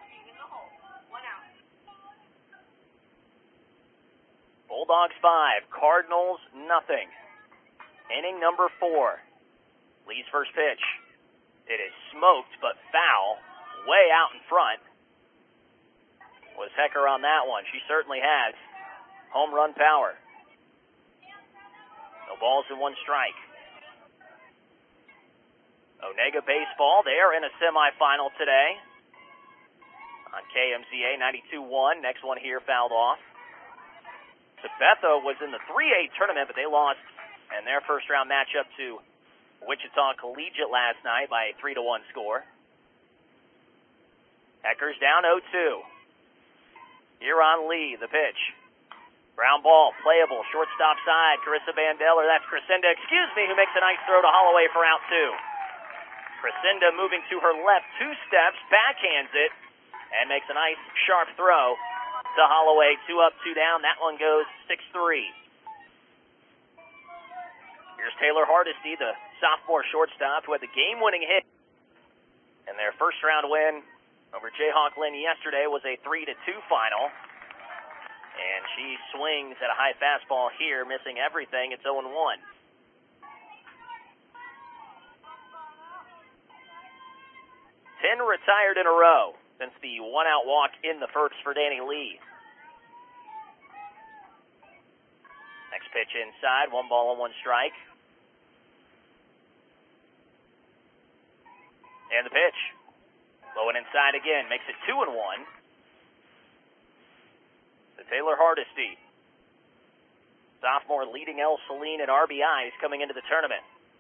Bulldogs five, Cardinals nothing. Inning number four. Lee's first pitch. It is smoked but foul, way out in front. Was Hecker on that one? She certainly has. Home run power. No balls and one strike. Onega baseball, they are in a semifinal today on K M Z A ninety-two one. Next one here fouled off. Sabetha was in the three A tournament, but they lost in their first round matchup to Wichita Collegiate last night by a three to one score. Hecker's down oh two. Here on Lee, the pitch. Ground ball, playable, shortstop side. Carissa Bandeller, that's Crescenda, excuse me, who makes a nice throw to Holloway for out two. Crescenda moving to her left two steps, backhands it, and makes a nice sharp throw to Holloway. Two up, two down. That one goes six three. Here's Taylor Hardesty, the sophomore shortstop, who had the game-winning hit. And their first-round win over Jayhawk Lynn yesterday was a three to two final. And she swings at a high fastball here, missing everything. It's oh and one. Ten retired in a row since the one-out walk in the first for Danny Lee. Next pitch inside, one ball and one strike. And the pitch. Low and inside again, makes it two and one. To Taylor Hardesty. Sophomore leading El Saline in R B Is coming into the tournament.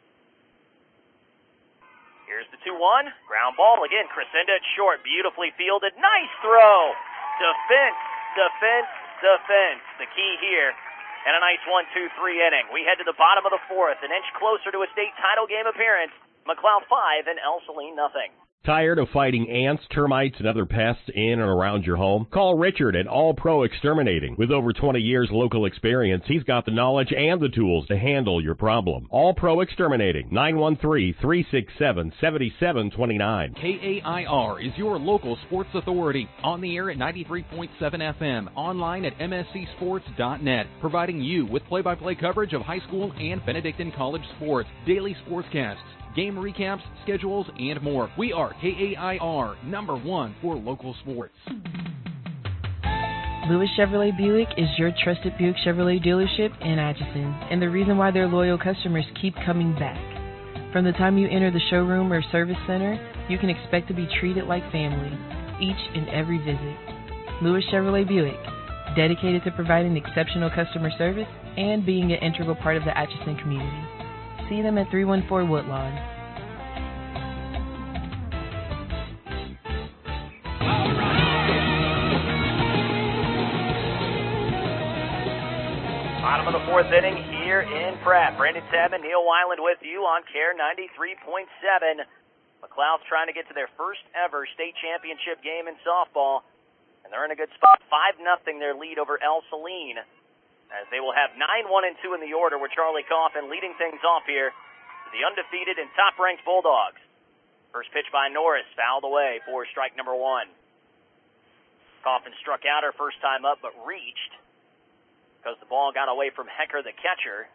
Here's the two one. Ground ball again. Crescenda at short. Beautifully fielded. Nice throw. Defense, defense, defense. The key here. And a nice one two three inning. We head to the bottom of the fourth. An inch closer to a state title game appearance. McLouth five and El Saline nothing. Tired of fighting ants, termites, and other pests in and around your home? Call Richard at All Pro Exterminating. With over twenty years local experience, he's got the knowledge and the tools to handle your problem. All Pro Exterminating, nine one three, three six seven, seven seven two nine. K A I R is your local sports authority. On the air at ninety-three point seven F M. Online at M S C sports dot net. Providing you with play-by-play coverage of high school and Benedictine College sports. Daily sportscasts, game recaps, schedules, and more. We are K A I R, number one for local sports. Lewis Chevrolet Buick is your trusted Buick Chevrolet dealership in Atchison, and the reason why their loyal customers keep coming back. From the time you enter the showroom or service center, you can expect to be treated like family each and every visit. Lewis Chevrolet Buick, dedicated to providing exceptional customer service and being an integral part of the Atchison community. See them at three one four Woodlawn. Bottom of the fourth inning here in Pratt. Brandon Tabman, Neil Weiland with you on Care ninety-three point seven. McLouth trying to get to their first ever state championship game in softball, and they're in a good spot. five nothing their lead over El Saline, as they will have nine one and two in the order with Charlie Coffin leading things off here. The undefeated and top-ranked Bulldogs. First pitch by Norris, fouled away for strike number one. Coffin struck out her first time up, but reached because the ball got away from Hecker, the catcher.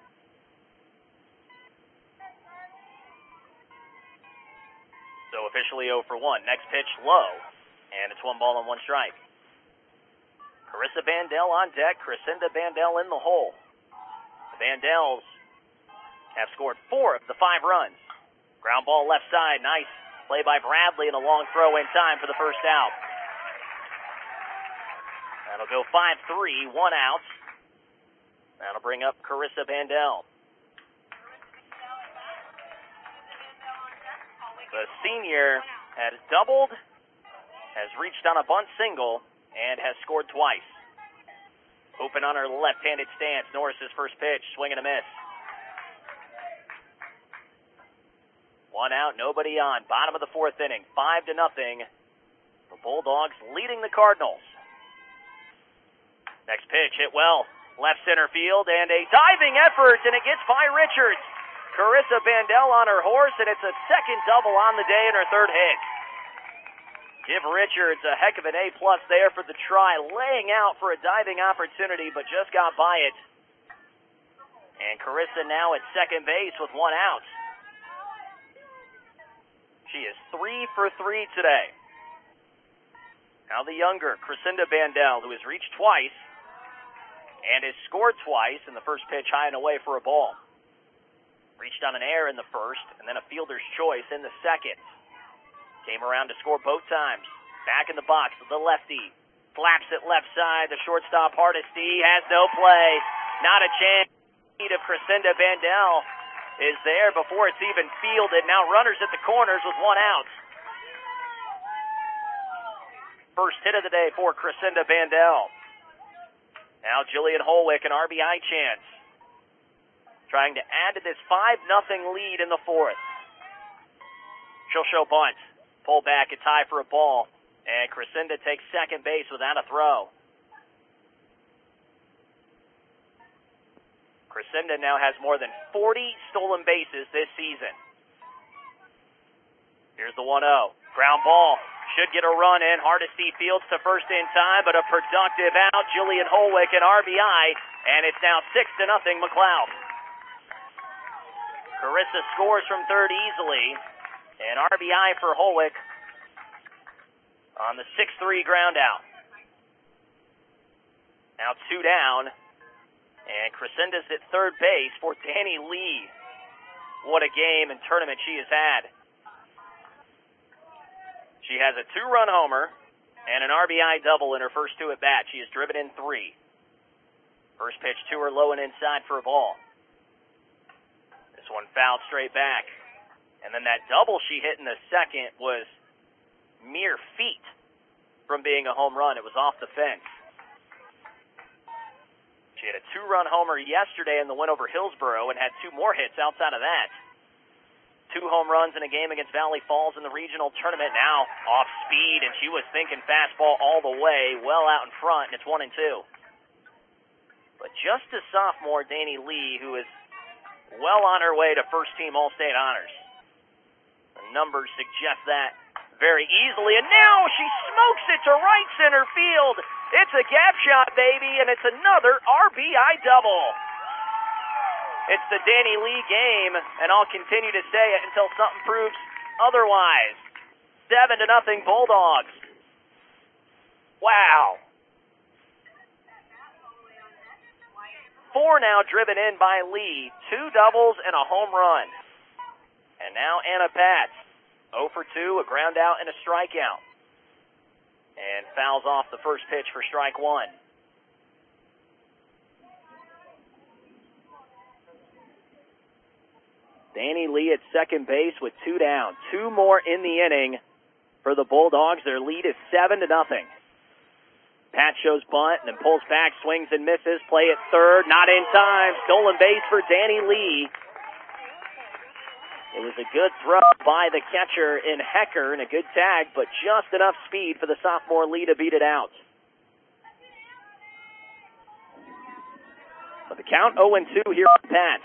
So officially oh for one. Next pitch low, and it's one ball and one strike. Carissa Bandel on deck, Crescenda Bandel in the hole. The Bandels have scored four of the five runs. Ground ball left side, nice play by Bradley and a long throw in time for the first out. That'll go five three, one out. That'll bring up Carissa Bandel. The senior has doubled, has reached on a bunt single, and has scored twice. Open on her left-handed stance. Norris's first pitch, swing and a miss. One out, nobody on. Bottom of the fourth inning, five to nothing. The Bulldogs leading the Cardinals. Next pitch, hit well. Left center field, and a diving effort, and it gets by Richards. Carissa Bandel on her horse, and it's a second double on the day and her third hit. Give Richards a heck of an A-plus there for the try, laying out for a diving opportunity, but just got by it. And Carissa now at second base with one out. She is three for three today. Now the younger, Crescenda Bandel, who has reached twice and has scored twice in the first pitch high and away for a ball. Reached on an error in the first, and then a fielder's choice in the second. Came around to score both times. Back in the box, the lefty. Flaps it left side. The shortstop, Hardesty, has no play. Not a chance. Lead of Crescenda Bandel is there before it's even fielded. Now runners at the corners with one out. First hit of the day for Crescenda Bandel. Now Jillian Holwick, an R B I chance. Trying to add to this five nothing lead in the fourth. She'll show bunt. Pull back, a tie for a ball. And Crescenda takes second base without a throw. Crescenda now has more than forty stolen bases this season. Here's the one oh. Ground ball. Should get a run in. Hardesty fields to first in time, but a productive out. Jillian Holwick, an R B I, and it's now six to nothing McLeod. Carissa scores from third easily. An R B I for Holwick on the six three ground out. Now two down, and Crescenda's at third base for Danny Lee. What a game and tournament she has had. She has a two-run homer and an R B I double in her first two at-bats. She has driven in three. First pitch to her, low and inside for a ball. This one fouled straight back. And then that double she hit in the second was mere feet from being a home run. It was off the fence. She had a two-run homer yesterday in the win over Hillsboro and had two more hits outside of that. Two home runs in a game against Valley Falls in the regional tournament. Now off speed, and she was thinking fastball all the way, well out in front, and it's one and two. But just a sophomore, Danny Lee, who is well on her way to first-team All-State honors. The numbers suggest that very easily, and now she smokes it to right center field. It's a gap shot, baby, and it's another R B I double. It's the Danny Lee game, and I'll continue to say it until something proves otherwise. Seven to nothing Bulldogs. Wow. Four now driven in by Lee. Two doubles and a home run. And now Anna Pats. oh for two, a ground out and a strikeout. And fouls off the first pitch for strike one. Danny Lee at second base with two down. Two more in the inning for the Bulldogs. Their lead is seven to nothing. Pat shows bunt and then pulls back, swings and misses. Play at third, not in time. Stolen base for Danny Lee. It was a good throw by the catcher in Hecker and a good tag, but just enough speed for the sophomore Lee to beat it out. But the count oh and two here for Pats.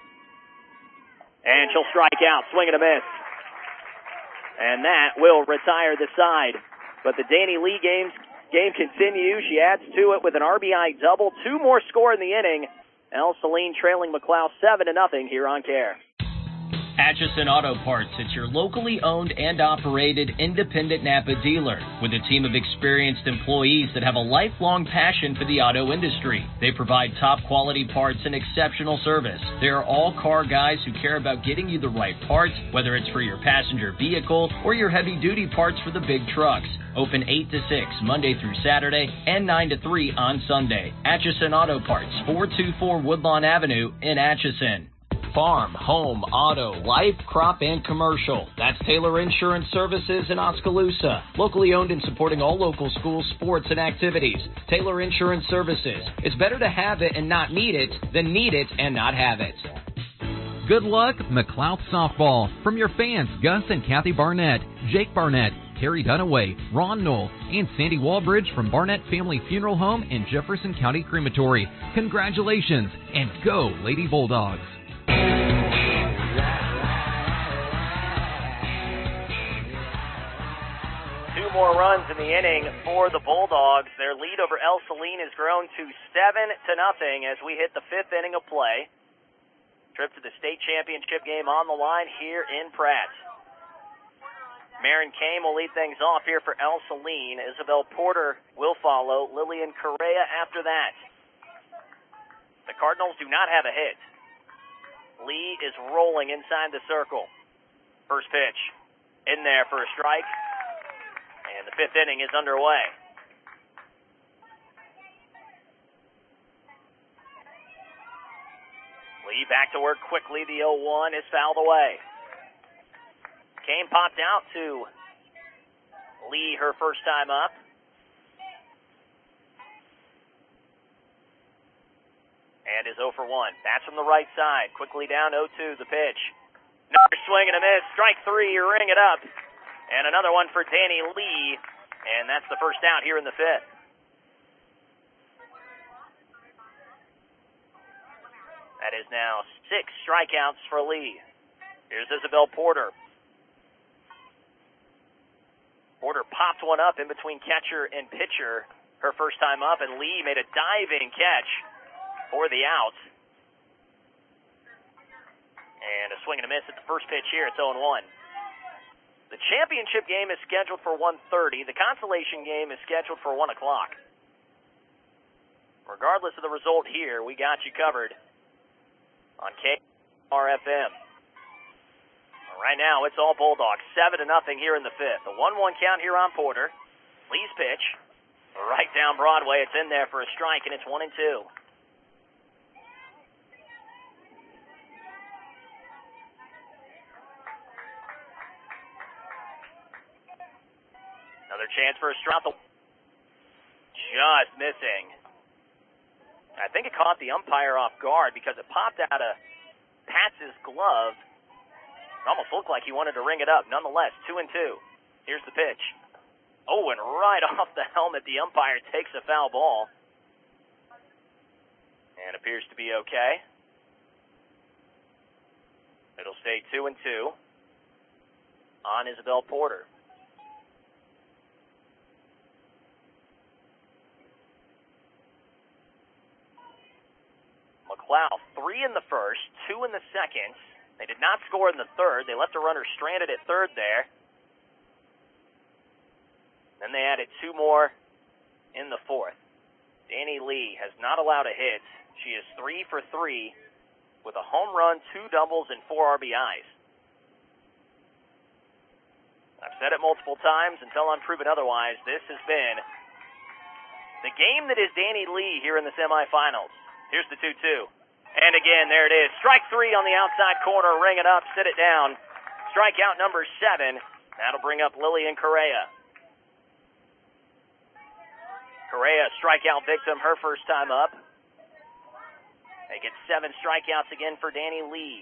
And she'll strike out, swing and a miss. And that will retire the side. But the Danny Lee games Game continues. She adds to it with an R B I double. Two more score in the inning. El Saline trailing McLeod seven to nothing here on Care. Atchison Auto Parts, it's your locally owned and operated independent Napa dealer with a team of experienced employees that have a lifelong passion for the auto industry. They provide top quality parts and exceptional service. They are all car guys who care about getting you the right parts, whether it's for your passenger vehicle or your heavy duty parts for the big trucks. Open eight to six Monday through Saturday and nine to three on Sunday. Atchison Auto Parts, four two four Woodlawn Avenue in Atchison. Farm, home, auto, life, crop, and commercial. That's Taylor Insurance Services in Oskaloosa. Locally owned and supporting all local schools, sports, and activities. Taylor Insurance Services. It's better to have it and not need it than need it and not have it. Good luck, McLouth Softball. From your fans, Gus and Kathy Barnett, Jake Barnett, Terry Dunaway, Ron Knoll, and Sandy Walbridge from Barnett Family Funeral Home in Jefferson County Crematory. Congratulations, and go Lady Bulldogs. Two more runs in the inning for the Bulldogs. Their lead over El Saline has grown to seven to nothing as we hit the fifth inning of play. Trip to the state championship game on the line here in Pratt. Marin Kame will lead things off here for El Saline. Isabel Porter will follow. Lillian Correa after that. The Cardinals do not have a hit. Lee is rolling inside the circle. First pitch in there for a strike. And the fifth inning is underway. Lee back to work quickly. The oh one is fouled away. Kane popped out to Lee her first time up. And is oh for one. That's from the right side. Quickly down oh two, the pitch. Another swing and a miss. Strike three, you ring it up. And another one for Danny Lee. And that's the first out here in the fifth. That is now six strikeouts for Lee. Here's Isabel Porter. Porter popped one up in between catcher and pitcher her first time up, and Lee made a diving catch for the out. And a swing and a miss at the first pitch here. It's oh one. The championship game is scheduled for one thirty. The consolation game is scheduled for one o'clock. Regardless of the result here, we got you covered on K R F M. Right now, it's all Bulldogs. seven to nothing here in the fifth. A one one count here on Porter. Lee's pitch. Right down Broadway. It's in there for a strike, and it's one and two. Another chance for a strike. Just missing. I think it caught the umpire off guard because it popped out of Patz's glove. It almost looked like he wanted to ring it up. Nonetheless, two and two. Here's the pitch. Oh, and right off the helmet, the umpire takes a foul ball. And appears to be okay. It'll stay two and two on Isabel Porter. McLeod, three in the first, two in the second. They did not score in the third. They left a runner stranded at third there. Then they added two more in the fourth. Danny Lee has not allowed a hit. She is three for three with a home run, two doubles, and four R B Is. I've said it multiple times until I'm proven otherwise. This has been the game that is Danny Lee here in the semifinals. Here's the two two. And again, there it is. Strike three on the outside corner. Ring it up, sit it down. Strikeout number seven. That'll bring up Lillian Correa. Correa, strikeout victim, her first time up. They get seven strikeouts again for Danny Lee.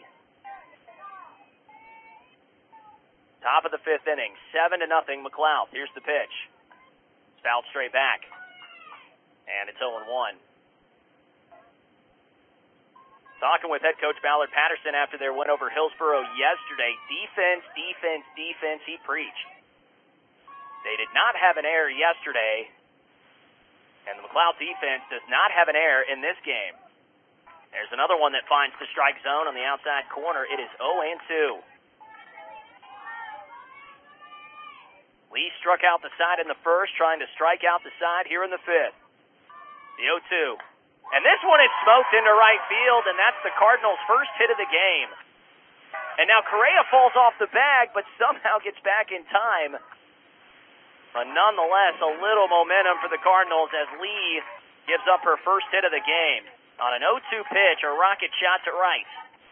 Top of the fifth inning, seven to nothing McLeod. Here's the pitch. It's fouled straight back. And it's oh one. Talking with head coach Ballard Patterson after their win over Hillsboro yesterday. Defense, defense, defense, he preached. They did not have an error yesterday, And the McLeod defense does not have an error in this game. There's another one that finds the strike zone on the outside corner. It is oh and two. Lee struck out the side in the first, trying to strike out the side here in the fifth. The oh two. And this one is smoked into right field, and that's the Cardinals' first hit of the game. And now Correa falls off the bag, but somehow gets back in time. But nonetheless, a little momentum for the Cardinals as Lee gives up her first hit of the game. On an oh two pitch, a rocket shot to right.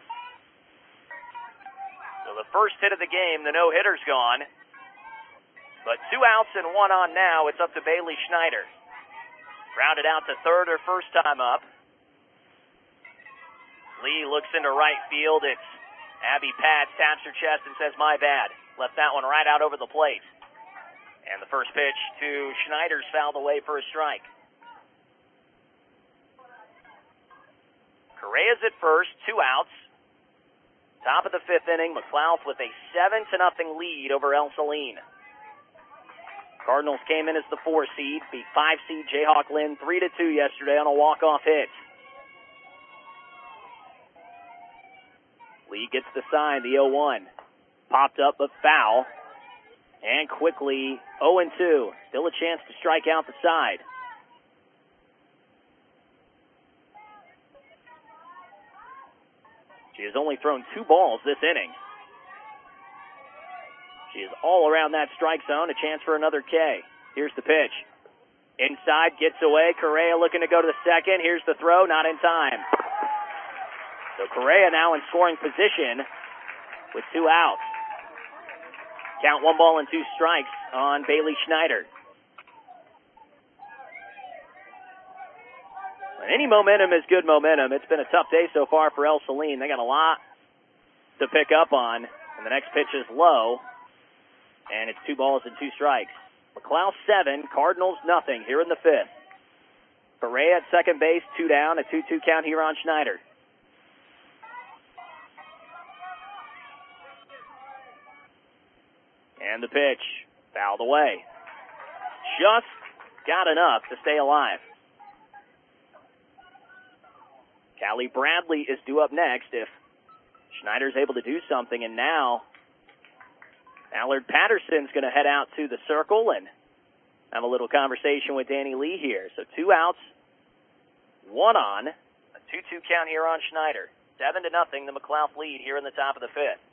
So the first hit of the game, the no-hitter's gone. But two outs and one on now. It's up to Bailey Schneider. Grounded out to third her first time up. Lee looks into right field. It's Abby Pat, taps her chest and says, my bad. Left that one right out over the plate. And the first pitch to Schneider's fouled away for a strike. Correa's at first, two outs. Top of the fifth inning, McLeod with a seven to nothing lead over El Saline. Cardinals came in as the four seed, beat five seed Jayhawk Lynn three to two yesterday on a walk-off hit. Lee gets the sign, the oh one. Popped up but foul. And quickly oh and two. Still a chance to strike out the side. She has only thrown two balls this inning. She is all around that strike zone, a chance for another K. Here's the pitch. Inside, gets away. Correa looking to go to the second. Here's the throw, not in time. So Correa now in scoring position with two outs. Count one ball and two strikes on Bailey Schneider. Any momentum is good momentum. It's been a tough day so far for El Saline. They got a lot to pick up on. And the next pitch is low. And it's two balls and two strikes. McLeod seven, Cardinals nothing here in the fifth. Correa at second base, two down, a two two count here on Schneider. And the pitch, fouled away. Just got enough to stay alive. Callie Bradley is due up next if Schneider's able to do something. And now Allard Patterson's going to head out to the circle and have a little conversation with Danny Lee here. So two outs, one on, a two two count here on Schneider. Seven to nothing, the McLeod lead here in the top of the fifth.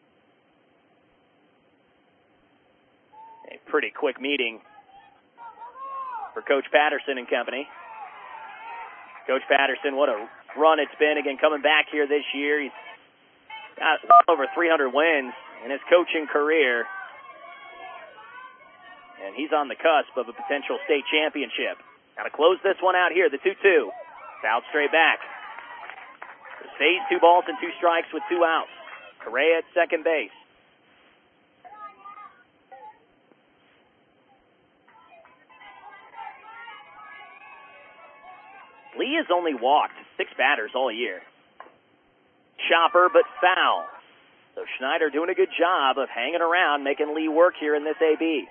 A pretty quick meeting for Coach Patterson and company. Coach Patterson, what a run it's been. Again, coming back here this year. He's got over three hundred wins in his coaching career. And he's on the cusp of a potential state championship. Got to close this one out here, the two two. Fouled straight back. It stays two balls and two strikes with two outs. Correa at second base. Lee has only walked six batters all year. Chopper, but foul. So Schneider doing a good job of hanging around, making Lee work here in this A B.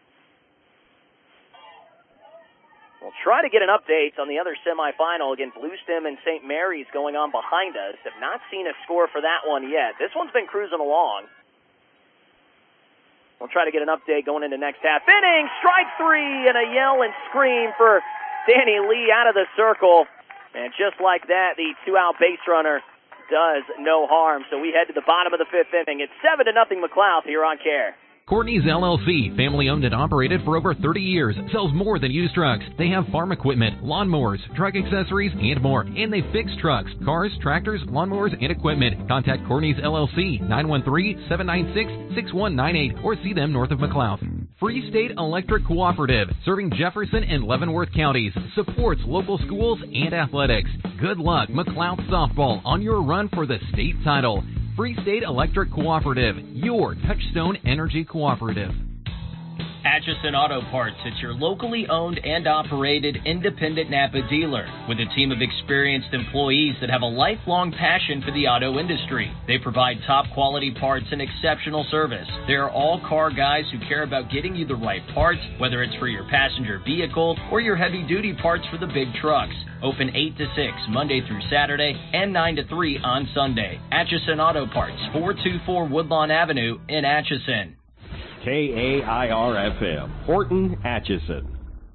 We'll try to get an update on the other semifinal. Again, Bluestem and Saint Mary's going on behind us. Have not seen a score for that one yet. This one's been cruising along. We'll try to get an update going into next half inning. Strike three and a yell and scream for Danny Lee out of the circle. And just like that, the two-out base runner does no harm. So we head to the bottom of the fifth inning. It's seven to nothing McLeod here on Care. Courtney's L L C, family owned and operated for over thirty years, sells more than used trucks. They have farm equipment, lawnmowers, truck accessories, and more. And they fix trucks, cars, tractors, lawnmowers, and equipment. Contact Courtney's L L C, nine one three, seven nine six, six one nine eight, or see them north of McLeod. Free State Electric Cooperative, serving Jefferson and Leavenworth counties, supports local schools and athletics. Good luck, McLeod softball, on your run for the state title. Free State Electric Cooperative, your Touchstone Energy Cooperative. Atchison Auto Parts, it's your locally owned and operated independent Napa dealer with a team of experienced employees that have a lifelong passion for the auto industry. They provide top quality parts and exceptional service. They are all car guys who care about getting you the right parts, whether it's for your passenger vehicle or your heavy duty parts for the big trucks. Open eight to six Monday through Saturday and nine to three on Sunday. Atchison Auto Parts, four two four Woodlawn Avenue in Atchison. K A I R F M, Horton, Atchison.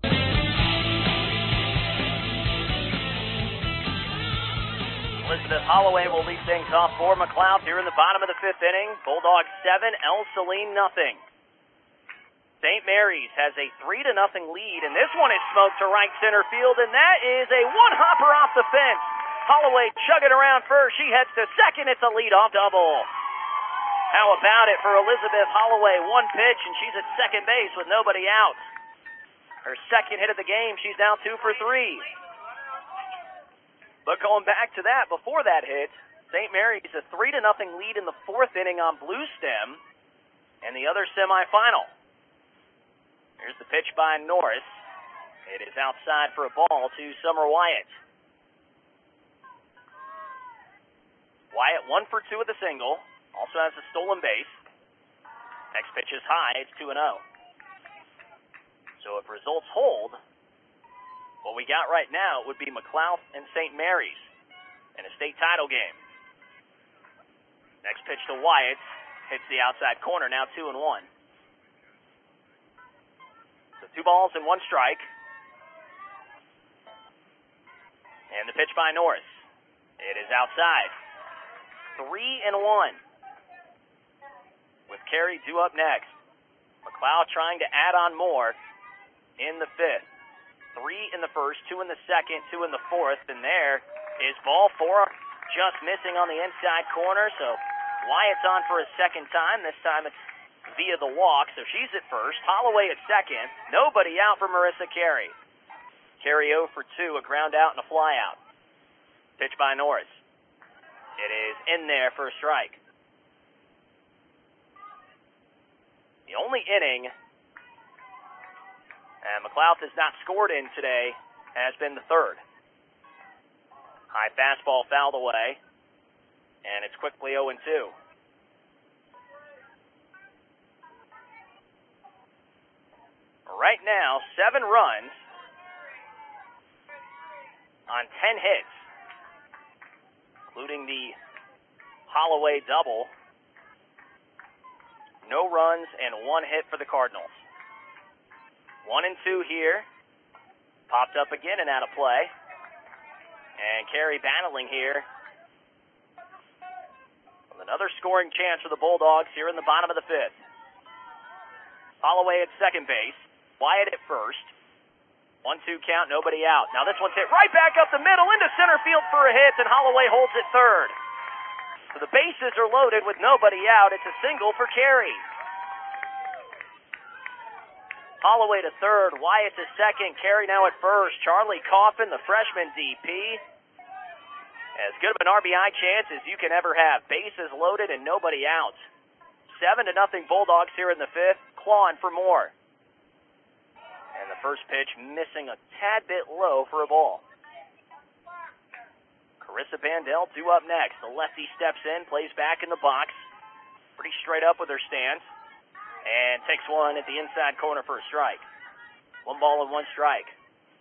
Elizabeth Holloway will lead things off for McLeod here in the bottom of the fifth inning. Bulldogs seven, El Saline nothing. Saint Mary's has a three to nothing lead, and this one is smoked to right center field, and that is a one-hopper off the fence. Holloway chugging around first. She heads to second. It's a leadoff double. How about it for Elizabeth Holloway? One pitch, and she's at second base with nobody out. Her second hit of the game, she's now two for three. But going back to that, before that hit, Saint Mary's a three to nothing lead in the fourth inning on Blue Stem and the other semifinal. Here's the pitch by Norris. It is outside for a ball to Summer Wyatt. Wyatt one for two with a single. Also has a stolen base. Next pitch is high. It's two and oh. So if results hold, what we got right now would be McLeod and Saint Mary's in a state title game. Next pitch to Wyatt. Hits the outside corner. Now two and one. So two balls and one strike. And the pitch by Norris. It is outside. Three and one. With Carey due up next. McLeod trying to add on more in the fifth. Three in the first, two in the second, two in the fourth, and there is ball four, just missing on the inside corner. So Wyatt's on for a second time. This time it's via the walk, so she's at first. Holloway at second. Nobody out for Marissa Carey. Carey oh for two, a ground out and a fly out. Pitch by Norris. It is in there for a strike. The only inning and McLeod has not scored in today has been the third. High fastball fouled away, and it's quickly oh and two. Right now, seven runs on ten hits, including the Holloway double. No runs and one hit for the Cardinals. One and two here. Popped up again and out of play. And Carey battling here. With another scoring chance for the Bulldogs here in the bottom of the fifth. Holloway at second base. Wyatt at first. One two count, nobody out. Now this one's hit right back up the middle into center field for a hit, and Holloway holds it third. So the bases are loaded with nobody out. It's a single for Carey. Holloway to third, Wyatt to second, Carey now at first. Charlie Coffin, the freshman D P. As good of an R B I chance as you can ever have. Bases loaded and nobody out. Seven to nothing Bulldogs here in the fifth, clawing for more. And the first pitch missing a tad bit low for a ball. Carissa Bandel due up next. The lefty steps in, plays back in the box. Pretty straight up with her stance. And takes one at the inside corner for a strike. One ball and one strike.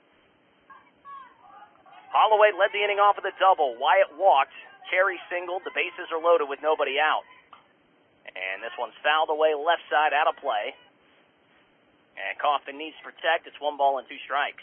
Holloway led the inning off with a double. Wyatt walked. Carey singled. The bases are loaded with nobody out. And this one's fouled away left side out of play. And Coffin needs to protect. It's one ball and two strikes.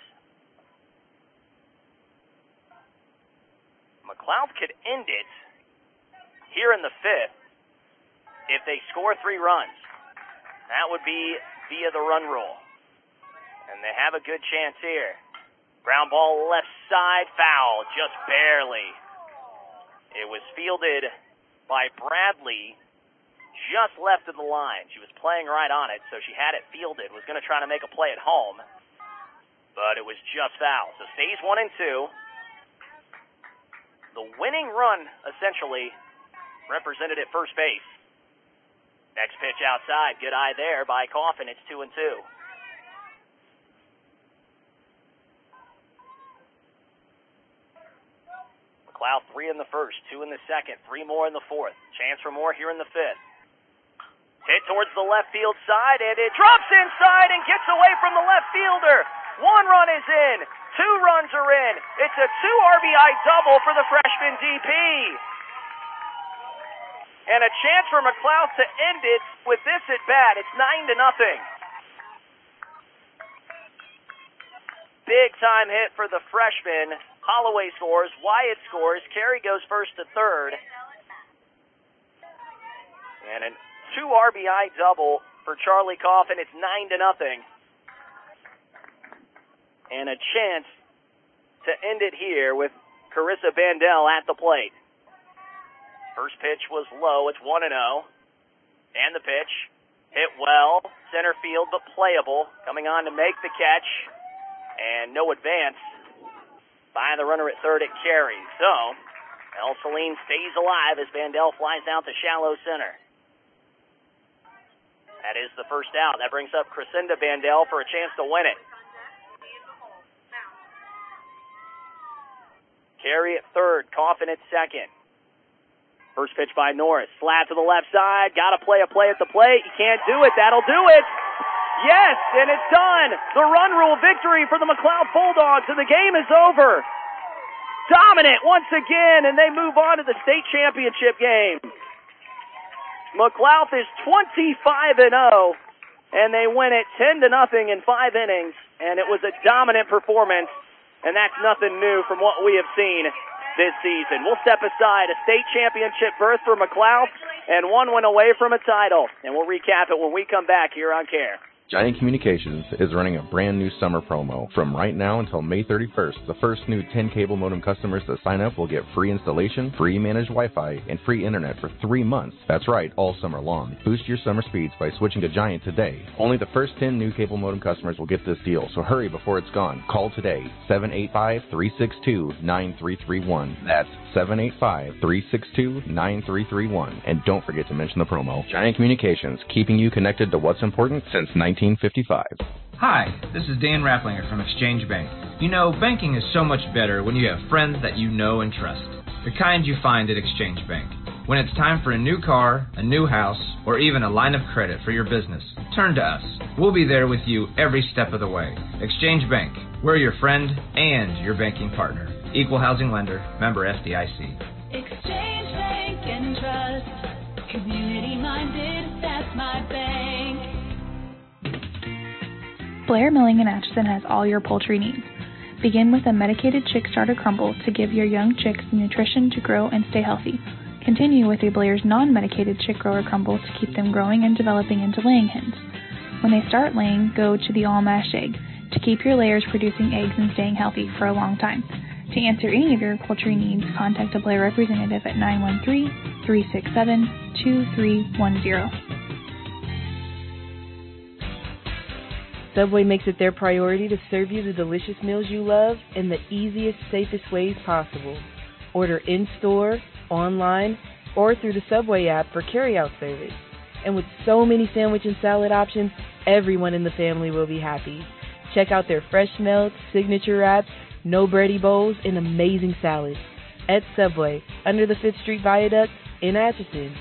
McLeod could end it here in the fifth if they score three runs. That would be via the run rule. And they have a good chance here. Ground ball left side, foul, just barely. It was fielded by Bradley just left of the line. She was playing right on it, so she had it fielded, was going to try to make a play at home, but it was just foul. So stays one and two. The winning run, essentially, represented at first base. Next pitch outside. Good eye there by Coffin. It's two and two. McLeod three in the first, two in the second, three more in the fourth. Chance for more here in the fifth. Hit towards the left field side, and it drops inside and gets away from the left fielder. One run is in. Two runs are in. It's a two R B I double for the freshman D P. And a chance for McLeod to end it with this at bat. It's nine to nothing. Big time hit for the freshman. Holloway scores. Wyatt scores. Carey goes first to third. And a two R B I double for Charlie Coffin. It's nine to nothing. And a chance to end it here with Carissa Bandel at the plate. First pitch was low. It's one and oh. And the pitch hit well. Center field, but playable. Coming on to make the catch. And no advance by the runner at third at Carey. So, El Saline stays alive as Bandel flies out to shallow center. That is the first out. That brings up Crescenda Bandel for a chance to win it. Carey at third, Coffin at second. First pitch by Norris. Slap to the left side. Got to play a play at the plate. You can't do it. That'll do it. Yes, and it's done. The run rule victory for the McLeod Bulldogs, and the game is over. Dominant once again, and they move on to the state championship game. McLeod is twenty-five and oh, and they win it ten to nothing in five innings, and it was a dominant performance, and that's nothing new from what we have seen this season. We'll step aside. A state championship berth for McLeod, and one went away from a title, and we'll recap it when we come back here on Care. Giant Communications is running a brand new summer promo. From right now until May thirty-first, the first new ten cable modem customers that sign up will get free installation, free managed Wi-Fi, and free internet for three months. That's right, all summer long. Boost your summer speeds by switching to Giant today. Only the first ten new cable modem customers will get this deal, so hurry before it's gone. Call today, seven eight five, three six two, nine three three one. That's seven eight five, three six two, nine three three one. And don't forget to mention the promo. Giant Communications, keeping you connected to what's important since nineteen fifty-five. Hi, this is Dan Rapplinger from Exchange Bank. You know, banking is so much better when you have friends that you know and trust. The kind you find at Exchange Bank. When it's time for a new car, a new house, or even a line of credit for your business, turn to us. We'll be there with you every step of the way. Exchange Bank. We're your friend and your banking partner. Equal housing lender. Member F D I C. Exchange Bank and Trust. Community minded, that's my bank. Blair Milling in Atchison has all your poultry needs. Begin with a medicated chick starter crumble to give your young chicks nutrition to grow and stay healthy. Continue with a Blair's non-medicated chick grower crumble to keep them growing and developing into laying hens. When they start laying, go to the all-mash egg to keep your layers producing eggs and staying healthy for a long time. To answer any of your poultry needs, contact a Blair representative at nine one three, three six seven, two three one zero. Subway makes it their priority to serve you the delicious meals you love in the easiest, safest ways possible. Order in-store, online, or through the Subway app for carry-out service. And with so many sandwich and salad options, everyone in the family will be happy. Check out their fresh melts, signature wraps, no bready bowls, and amazing salads. At Subway, under the fifth Street Viaduct in Atchison.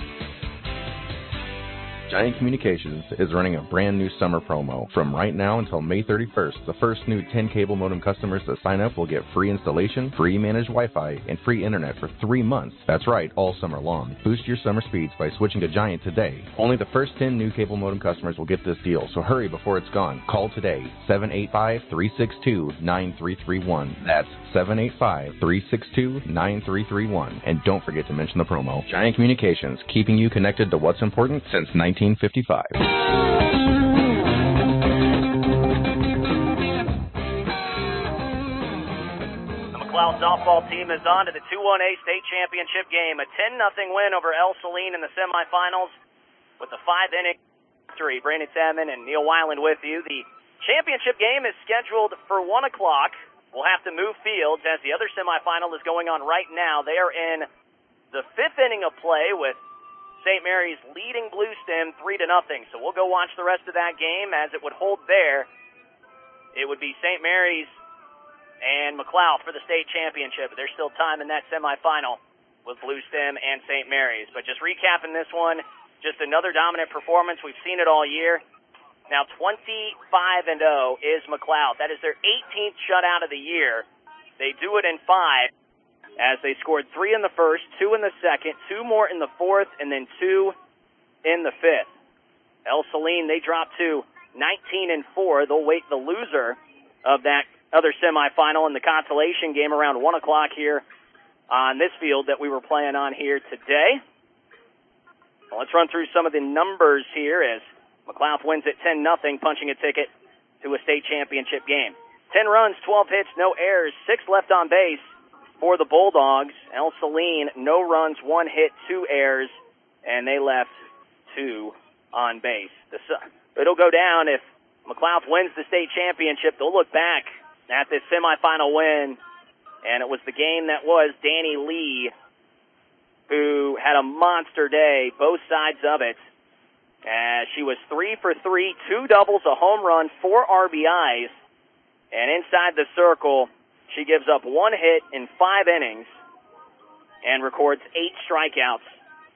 Giant Communications is running a brand new summer promo. From right now until May thirty-first, the first new ten cable modem customers that sign up will get free installation, free managed Wi-Fi, and free internet for three months. That's right, all summer long. Boost your summer speeds by switching to Giant today. Only the first ten new cable modem customers will get this deal, so hurry before it's gone. Call today, seven eight five, three six two, nine three three one. That's seven eight five, three six two, nine three three one. And don't forget to mention the promo. Giant Communications, keeping you connected to what's important since nineteen fifty-five. The McLeod softball team is on to the two one A state championship game. A ten nothing win over El Saline in the semifinals with a five-inning victory. Brandon Salmon and Neil Weiland with you. The championship game is scheduled for one o'clock. We'll have to move fields as the other semifinal is going on right now. They are in the fifth inning of play with Saint Mary's leading Blue Stem three to nothing. So we'll go watch the rest of that game as it would hold there. It would be Saint Mary's and McLeod for the state championship. There's still time in that semifinal with Blue Stem and Saint Mary's. But just recapping this one, just another dominant performance. We've seen it all year. Now twenty-five and oh is McLeod. That is their eighteenth shutout of the year. They do it in five as they scored three in the first, two in the second, two more in the fourth, and then two in the fifth. El Saline, they dropped to nineteen and four. They'll wait the loser of that other semifinal in the consolation game around one o'clock here on this field that we were playing on here today. Well, let's run through some of the numbers here as McLeod wins at ten nothing, punching a ticket to a state championship game. ten runs, twelve hits, no errors, six left on base for the Bulldogs. El Saline, no runs, one hit, two errors, and they left two on base. The, it'll go down if McLeod wins the state championship. They'll look back at this semifinal win, and it was the game that was Danny Lee, who had a monster day, both sides of it. Uh, she was three for three, two doubles, a home run, four R B Is, and inside the circle, she gives up one hit in five innings and records eight strikeouts.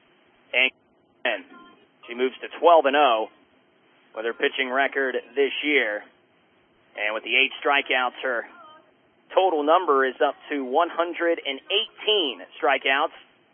And she moves to twelve and oh with her pitching record this year. And with the eight strikeouts, her total number is up to one hundred eighteen strikeouts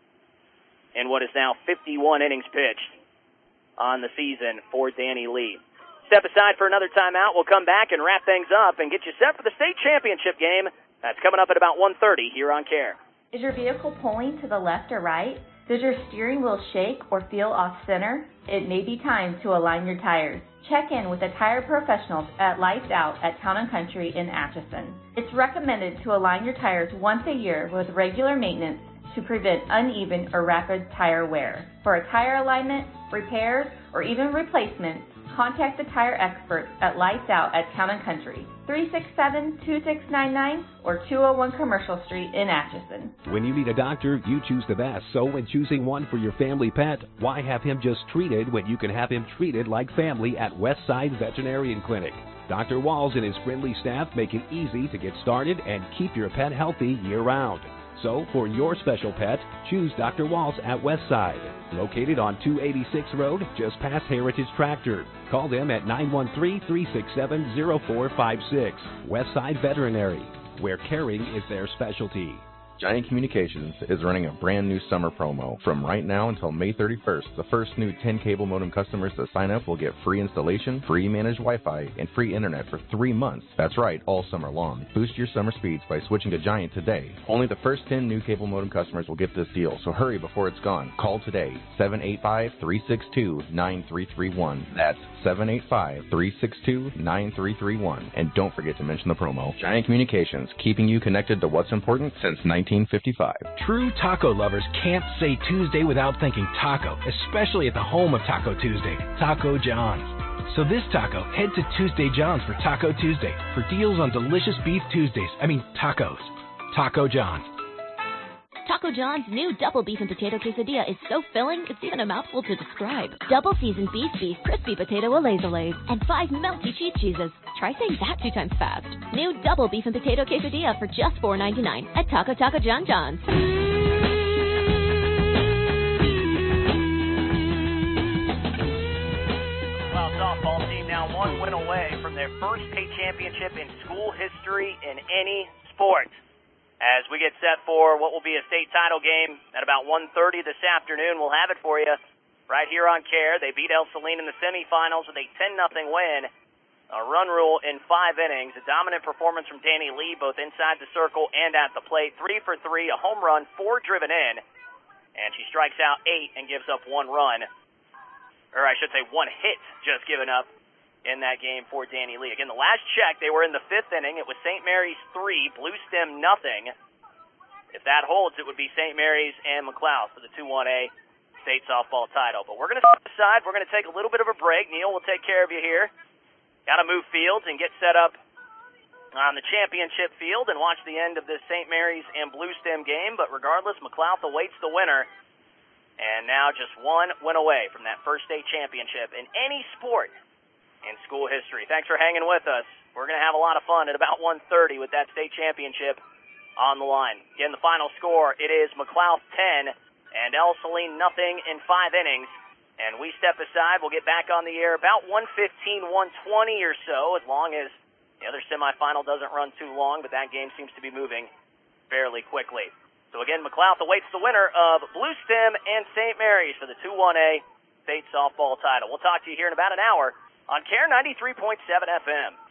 in what is now fifty-one innings pitched on the season for Danny Lee. Step aside for another timeout. We'll come back and wrap things up and get you set for the state championship game. That's coming up at about one thirty here on CARE. Is your vehicle pulling to the left or right? Does your steering wheel shake or feel off center? It may be time to align your tires. Check in with the tire professionals at Lights Out at Town and Country in Atchison. It's recommended to align your tires once a year with regular maintenance to prevent uneven or rapid tire wear. For a tire alignment, repairs, or even replacement, contact the tire experts at Lights Out at Town and Country, three six seven, two six nine nine or two oh one Commercial Street in Atchison. When you need a doctor, you choose the best. So when choosing one for your family pet, why have him just treated when you can have him treated like family at Westside Veterinarian Clinic? Doctor Walls and his friendly staff make it easy to get started and keep your pet healthy year-round. So, for your special pet, choose Doctor Walls at Westside, located on two eighty-six Road, just past Heritage Tractor. Call them at nine one three, three six seven, zero four five six. Westside Veterinary, where caring is their specialty. Giant Communications is running a brand new summer promo. From right now until May thirty-first, the first new ten cable modem customers to sign up will get free installation, free managed Wi-Fi, and free internet for three months. That's right, all summer long. Boost your summer speeds by switching to Giant today. Only the first ten new cable modem customers will get this deal, so hurry before it's gone. Call today, seven eight five, three six two, nine three three one. That's seven eight five, three six two, nine three three one. And don't forget to mention the promo. Giant Communications, keeping you connected to what's important since nineteen fifty-five. True taco lovers can't say Tuesday without thinking taco, especially at the home of Taco Tuesday, Taco John's. So this taco, head to Tuesday John's for Taco Tuesday for deals on delicious beef Tuesdays. I mean tacos. Taco John's. Taco John's new double beef and potato quesadilla is so filling, it's even a mouthful to describe. Double seasoned beef beef, crispy potato olays and five melty cheese cheeses. Try saying that two times fast. New double beef and potato quesadilla for just four ninety-nine at Taco Taco John John's. Well, softball team now one win away from their first state championship in school history in any sport. As we get set for what will be a state title game at about one thirty this afternoon, we'll have it for you right here on CARE. They beat El Saline in the semifinals with a ten nothing win, a run rule in five innings, a dominant performance from Danny Lee both inside the circle and at the plate, three for three, a home run, four driven in, and she strikes out eight and gives up one run, or I should say one hit just given up in that game for Danny Lee. Again, the last check, they were in the fifth inning. It was Saint Mary's three, Blue Stem nothing. If that holds, it would be Saint Mary's and McLeod for the two one A state softball title. But we're going to step aside. We're going to take a little bit of a break. Neil will take care of you here. Got to move fields and get set up on the championship field and watch the end of this Saint Mary's and Blue Stem game. But regardless, McLeod awaits the winner. And now just one win away from that first state championship in any sport in school history. Thanks for hanging with us we're going to have a lot of fun at about one thirty with that state championship on the line. Again, the final score, it is McLouth ten and El Saline nothing in five innings. And we step aside. We'll get back on the air about one fifteen, one twenty or so, as long as the other semifinal doesn't run too long, but that game seems to be moving fairly quickly. So again, McLouth awaits the winner of Blue Stem and Saint Mary's for the two one A state softball title. We'll talk to you here in about an hour on C A R E ninety-three point seven F M.